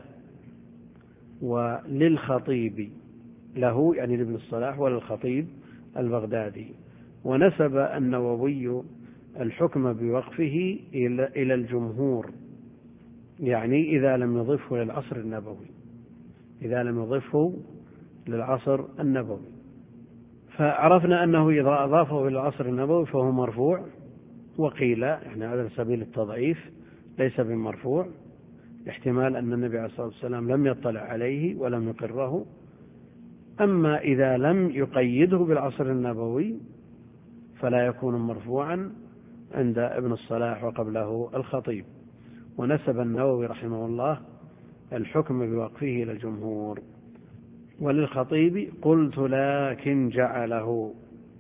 وللخطيب، له يعني لابن الصلاح، وللخطيب البغدادي. ونسب النووي الحكم بوقفه إلى الجمهور، يعني إذا لم يضفه للعصر النبوي، إذا لم يضفه للعصر النبوي. فعرفنا أنه إذا أضافه إلى العصر النبوي فهو مرفوع. وقيل يعني على سبيل التضعيف ليس بمرفوع، احتمال أن النبي عليه الصلاة والسلام لم يطلع عليه ولم يقره. أما إذا لم يقيده بالعصر النبوي فلا يكون مرفوعا عند ابن الصلاح وقبله الخطيب. ونسب النووي رحمه الله الحكم بوقفه إلى الجمهور. وللخطيب قلت لكن جعله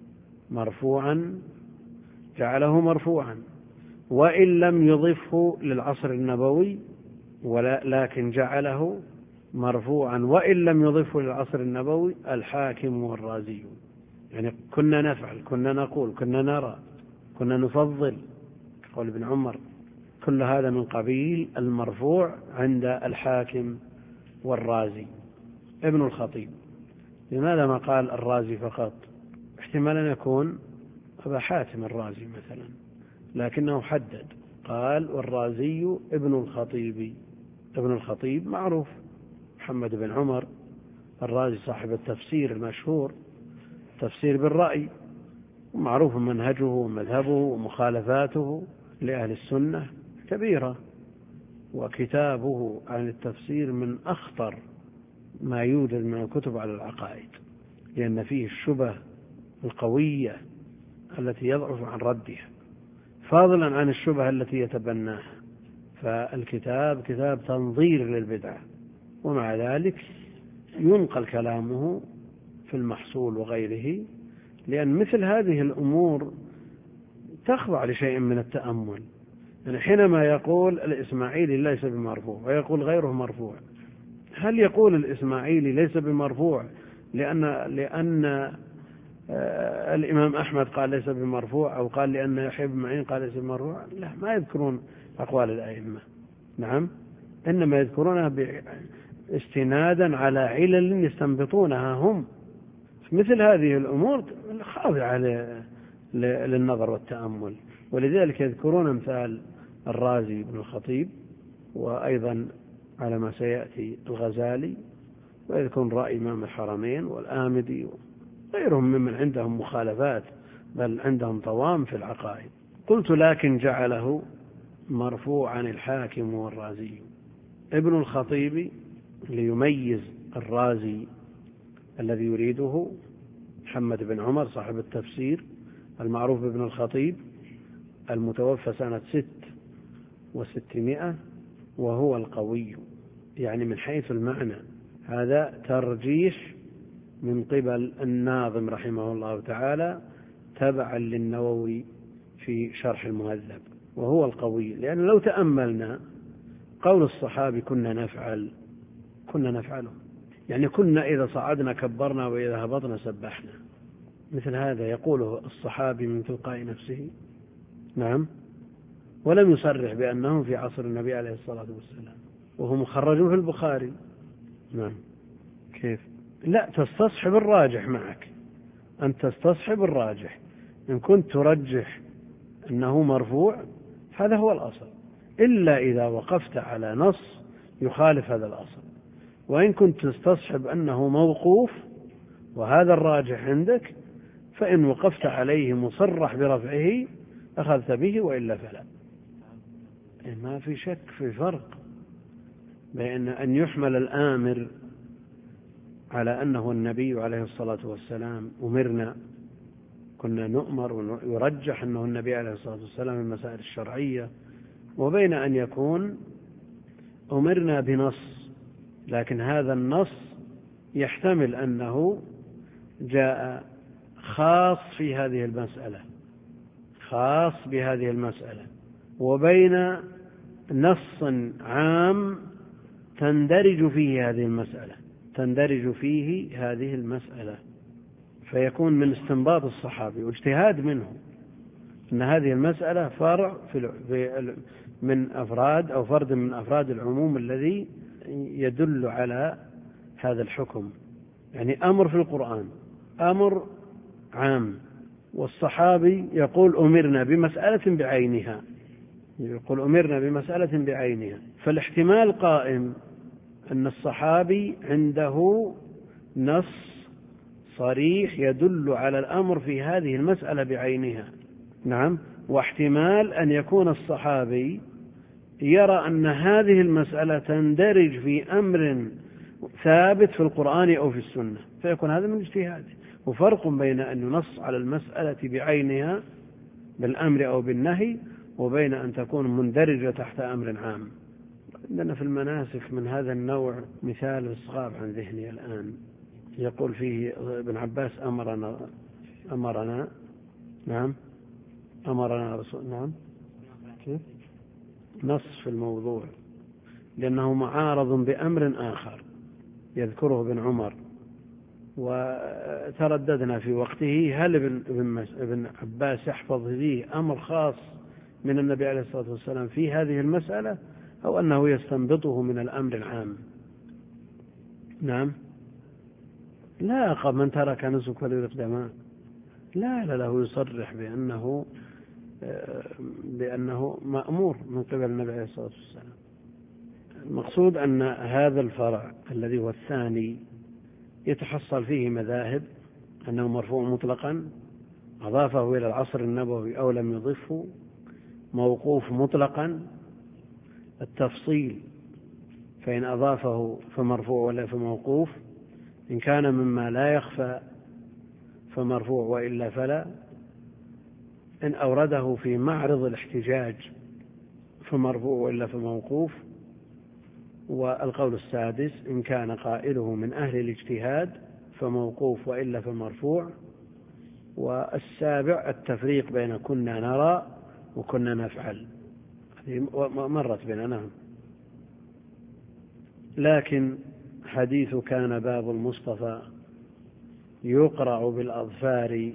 مرفوعا وإن لم يضفه للعصر النبوي، لكن جعله مرفوعا وإن لم يضفه للعصر النبوي الحاكم والرازي. يعني كنا نفعل، كنا نقول، كنا نرى، كنا نفضل، قول ابن عمر. كل هذا من قبيل المرفوع عند الحاكم والرازي. ابن الخطيب لماذا ما قال الرازي فقط؟ احتمال أن يكون أبا حاتم الرازي مثلا، لكنه حدد قال والرازي ابن الخطيب. ابن الخطيب معروف، محمد بن عمر الرازي صاحب التفسير المشهور، تفسير بالرأي، معروف منهجه ومذهبه ومخالفاته لأهل السنة كبيرة. وكتابه عن التفسير من أخطر ما يوجد من الكتب على العقائد، لأن فيه الشبه القوية التي يضعف عن ردها، فاضلا عن الشبه التي يتبناها. فالكتاب كتاب تنظير للبدعة، ومع ذلك ينقل كلامه في المحصول وغيره، لأن مثل هذه الأمور تخضع لشيء من التأمل. يعني حينما يقول الإسماعيلي ليس بمرفوع ويقول غيره مرفوع، هل يقول الإسماعيلي ليس بمرفوع لأن الإمام أحمد قال ليس بمرفوع، أو قال لأن يحيى بن معين قال ليس بمرفوع؟ لا، ما يذكرون أقوال الأئمة، نعم، إنما يذكرونها استنادا على علل يستنبطونها هم. مثل هذه الأمور خاضعة للنظر والتأمل، ولذلك يذكرون أمثال الرازي بن الخطيب، وأيضا على ما سيأتي الغزالي، ويذكرون رأي إمام الحرمين والآمدي وغيرهم ممن عندهم مخالفات، بل عندهم طوام في العقائد. قلت لكن جعله مرفوعا الحاكم والرازي. ابن الخطيب ليميز الرازي الذي يريده محمد بن عمر صاحب التفسير المعروف بابن الخطيب، المتوفى سنة 600، وهو القوي، يعني من حيث المعنى. هذا ترجيح من قبل الناظم رحمه الله تعالى تبعا للنووي في شرح المهذب، وهو القوي. لأن لو تأملنا قول الصحابي كنا نفعله، يعني كنا إذا صعدنا كبرنا وإذا هبطنا سبحنا، مثل هذا يقوله الصحابي من تلقاء نفسه، نعم، ولم يصرح بأنه في عصر النبي عليه الصلاة والسلام، وهو مخرج في البخاري. نعم، كيف؟ لا، تستصحب الراجح معك، أن تستصحب الراجح. إن كنت ترجح أنه مرفوع هذا هو الأصل، إلا إذا وقفت على نص يخالف هذا الأصل. وإن كنت تستصحب أنه موقوف وهذا الراجح عندك، فإن وقفت عليه مصرح برفعه أخذت به، وإلا فلا. ما في شك في فرق بين أن يحمل الآمر على أنه النبي عليه الصلاة والسلام، أمرنا، كنا نؤمر، ويرجح أنه النبي عليه الصلاة والسلام من المسائل الشرعية، وبين أن يكون أمرنا بنص، لكن هذا النص يحتمل أنه جاء خاص في هذه المسألة، خاص بهذه المسألة، وبين نص عام تندرج فيه هذه المسألة، فيكون من استنباط الصحابي واجتهاد منه أن هذه المسألة فرع من أفراد أو فرد من أفراد العموم الذي يدل على هذا الحكم. يعني أمر في القرآن أمر عام، والصحابي يقول أمرنا بمسألة بعينها، فالاحتمال قائم أن الصحابي عنده نص صريح يدل على الأمر في هذه المسألة بعينها. نعم. واحتمال أن يكون الصحابي يرى أن هذه المسألة تندرج في أمر ثابت في القرآن أو في السنة، فيكون هذا من اجتهاده. وفرق بين أن ينص على المسألة بعينها بالأمر أو بالنهي، وبين أن تكون مندرجة تحت أمر عام. عندنا في المناسك من هذا النوع مثال إصغاب عن ذهني الآن، يقول فيه ابن عباس أمرنا نعم أمرنا رسول نعم كيف نص في الموضوع، لأنه معارض بأمر آخر يذكره ابن عمر، وترددنا في وقته هل ابن عباس يحفظ فيه أمر خاص من النبي عليه الصلاة والسلام في هذه المسألة، أو أنه يستنبطه من الأمر العام. نعم. لا، قبل من ترك نسك وليرق دماء لا له يصرح بأنه مأمور من قبل النبي عليه الصلاة والسلام. المقصود أن هذا الفرع الذي هو الثاني يتحصل فيه مذاهب، أنه مرفوع مطلقا أضافه إلى العصر النبوي أو لم يضفه، موقوف مطلقا، التفصيل فإن أضافه فمرفوع ولا فموقوف، إن كان مما لا يخفى فمرفوع وإلا فلا، إن أورده في معرض الاحتجاج فمرفوع وإلا فموقوف. والقول السادس إن كان قائله من أهل الاجتهاد فموقوف وإلا فمرفوع. والسابع التفريق بين كنا نرى وكنا نفعل، هذه مرت بنا. نعم. لكن حديث كان باب المصطفى يقرع بالأظفار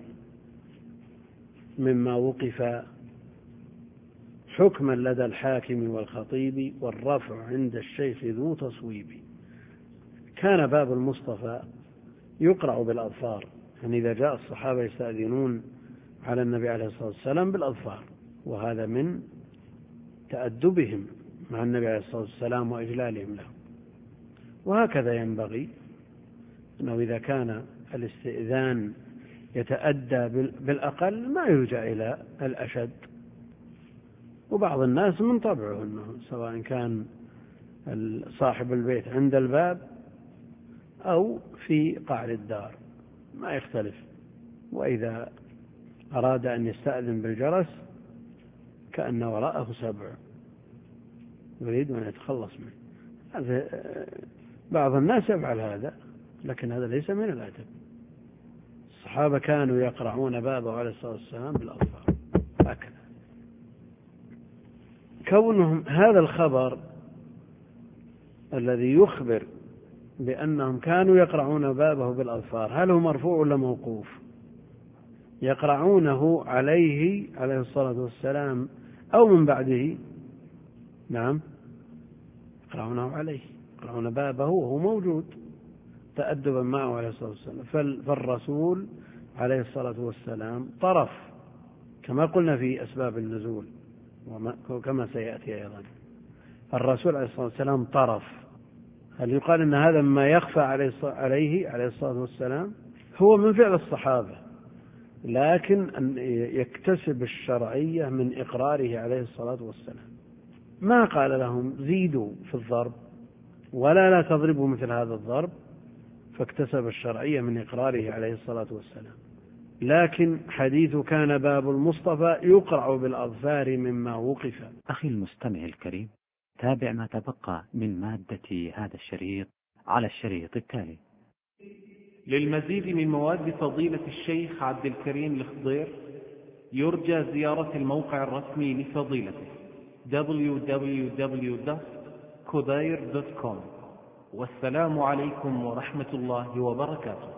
مما وقف حكما لدى الحاكم والخطيب، والرفع عند الشيخ ذو تصويب. كان باب المصطفى يقرع بالأظفار، يعني إذا جاء الصحابة يستأذنون على النبي عليه الصلاة والسلام بالأظفار، وهذا من تأدبهم مع النبي عليه الصلاة والسلام وإجلالهم له. وهكذا ينبغي أنه إذا كان الاستئذان يتأدى بالأقل ما يرجع إلى الأشد. وبعض الناس من طبعه أنه سواء كان صاحب البيت عند الباب أو في قعر الدار ما يختلف، وإذا أراد أن يستأذن بالجرس كأن وراءه سبع يريد أن يتخلص منه. هذا بعض الناس يفعل هذا، لكن هذا ليس من الأدب. الصحابة كانوا يقرعون بابه عليه الصلاة والسلام بالأظفار هكذا. كونهم هذا الخبر الذي يخبر بأنهم كانوا يقرعون بابه بالأظفار، هل هو مرفوع ولا موقوف؟ يقرعونه عليه الصلاة والسلام أو من بعده؟ نعم، يقرعونه عليه، يقرعون بابه وهو موجود، تأدبا معه عليه الصلاة والسلام. فالرسول عليه الصلاة والسلام طرف، كما قلنا في أسباب النزول وكما سيأتي أيضا. الرسول عليه الصلاة والسلام طرف. هل يقال أن هذا ما يخفى عليه الصلاة والسلام؟ هو من فعل الصحابة، لكن أن يكتسب الشرعية من إقراره عليه الصلاة والسلام. ما قال لهم زيدوا في الضرب ولا لا تضربوا مثل هذا الضرب، فاكتسب الشرعية من إقراره عليه الصلاة والسلام. لكن حديث كان باب المصطفى يقرع بالأظفار مما وقف. أخي المستمع الكريم، تابع ما تبقى من مادة هذا الشريط على الشريط التالي. للمزيد من مواد فضيلة الشيخ عبد الكريم الخضير يرجى زيارة الموقع الرسمي لفضيلته www.khudair.com. والسلام عليكم ورحمة الله وبركاته.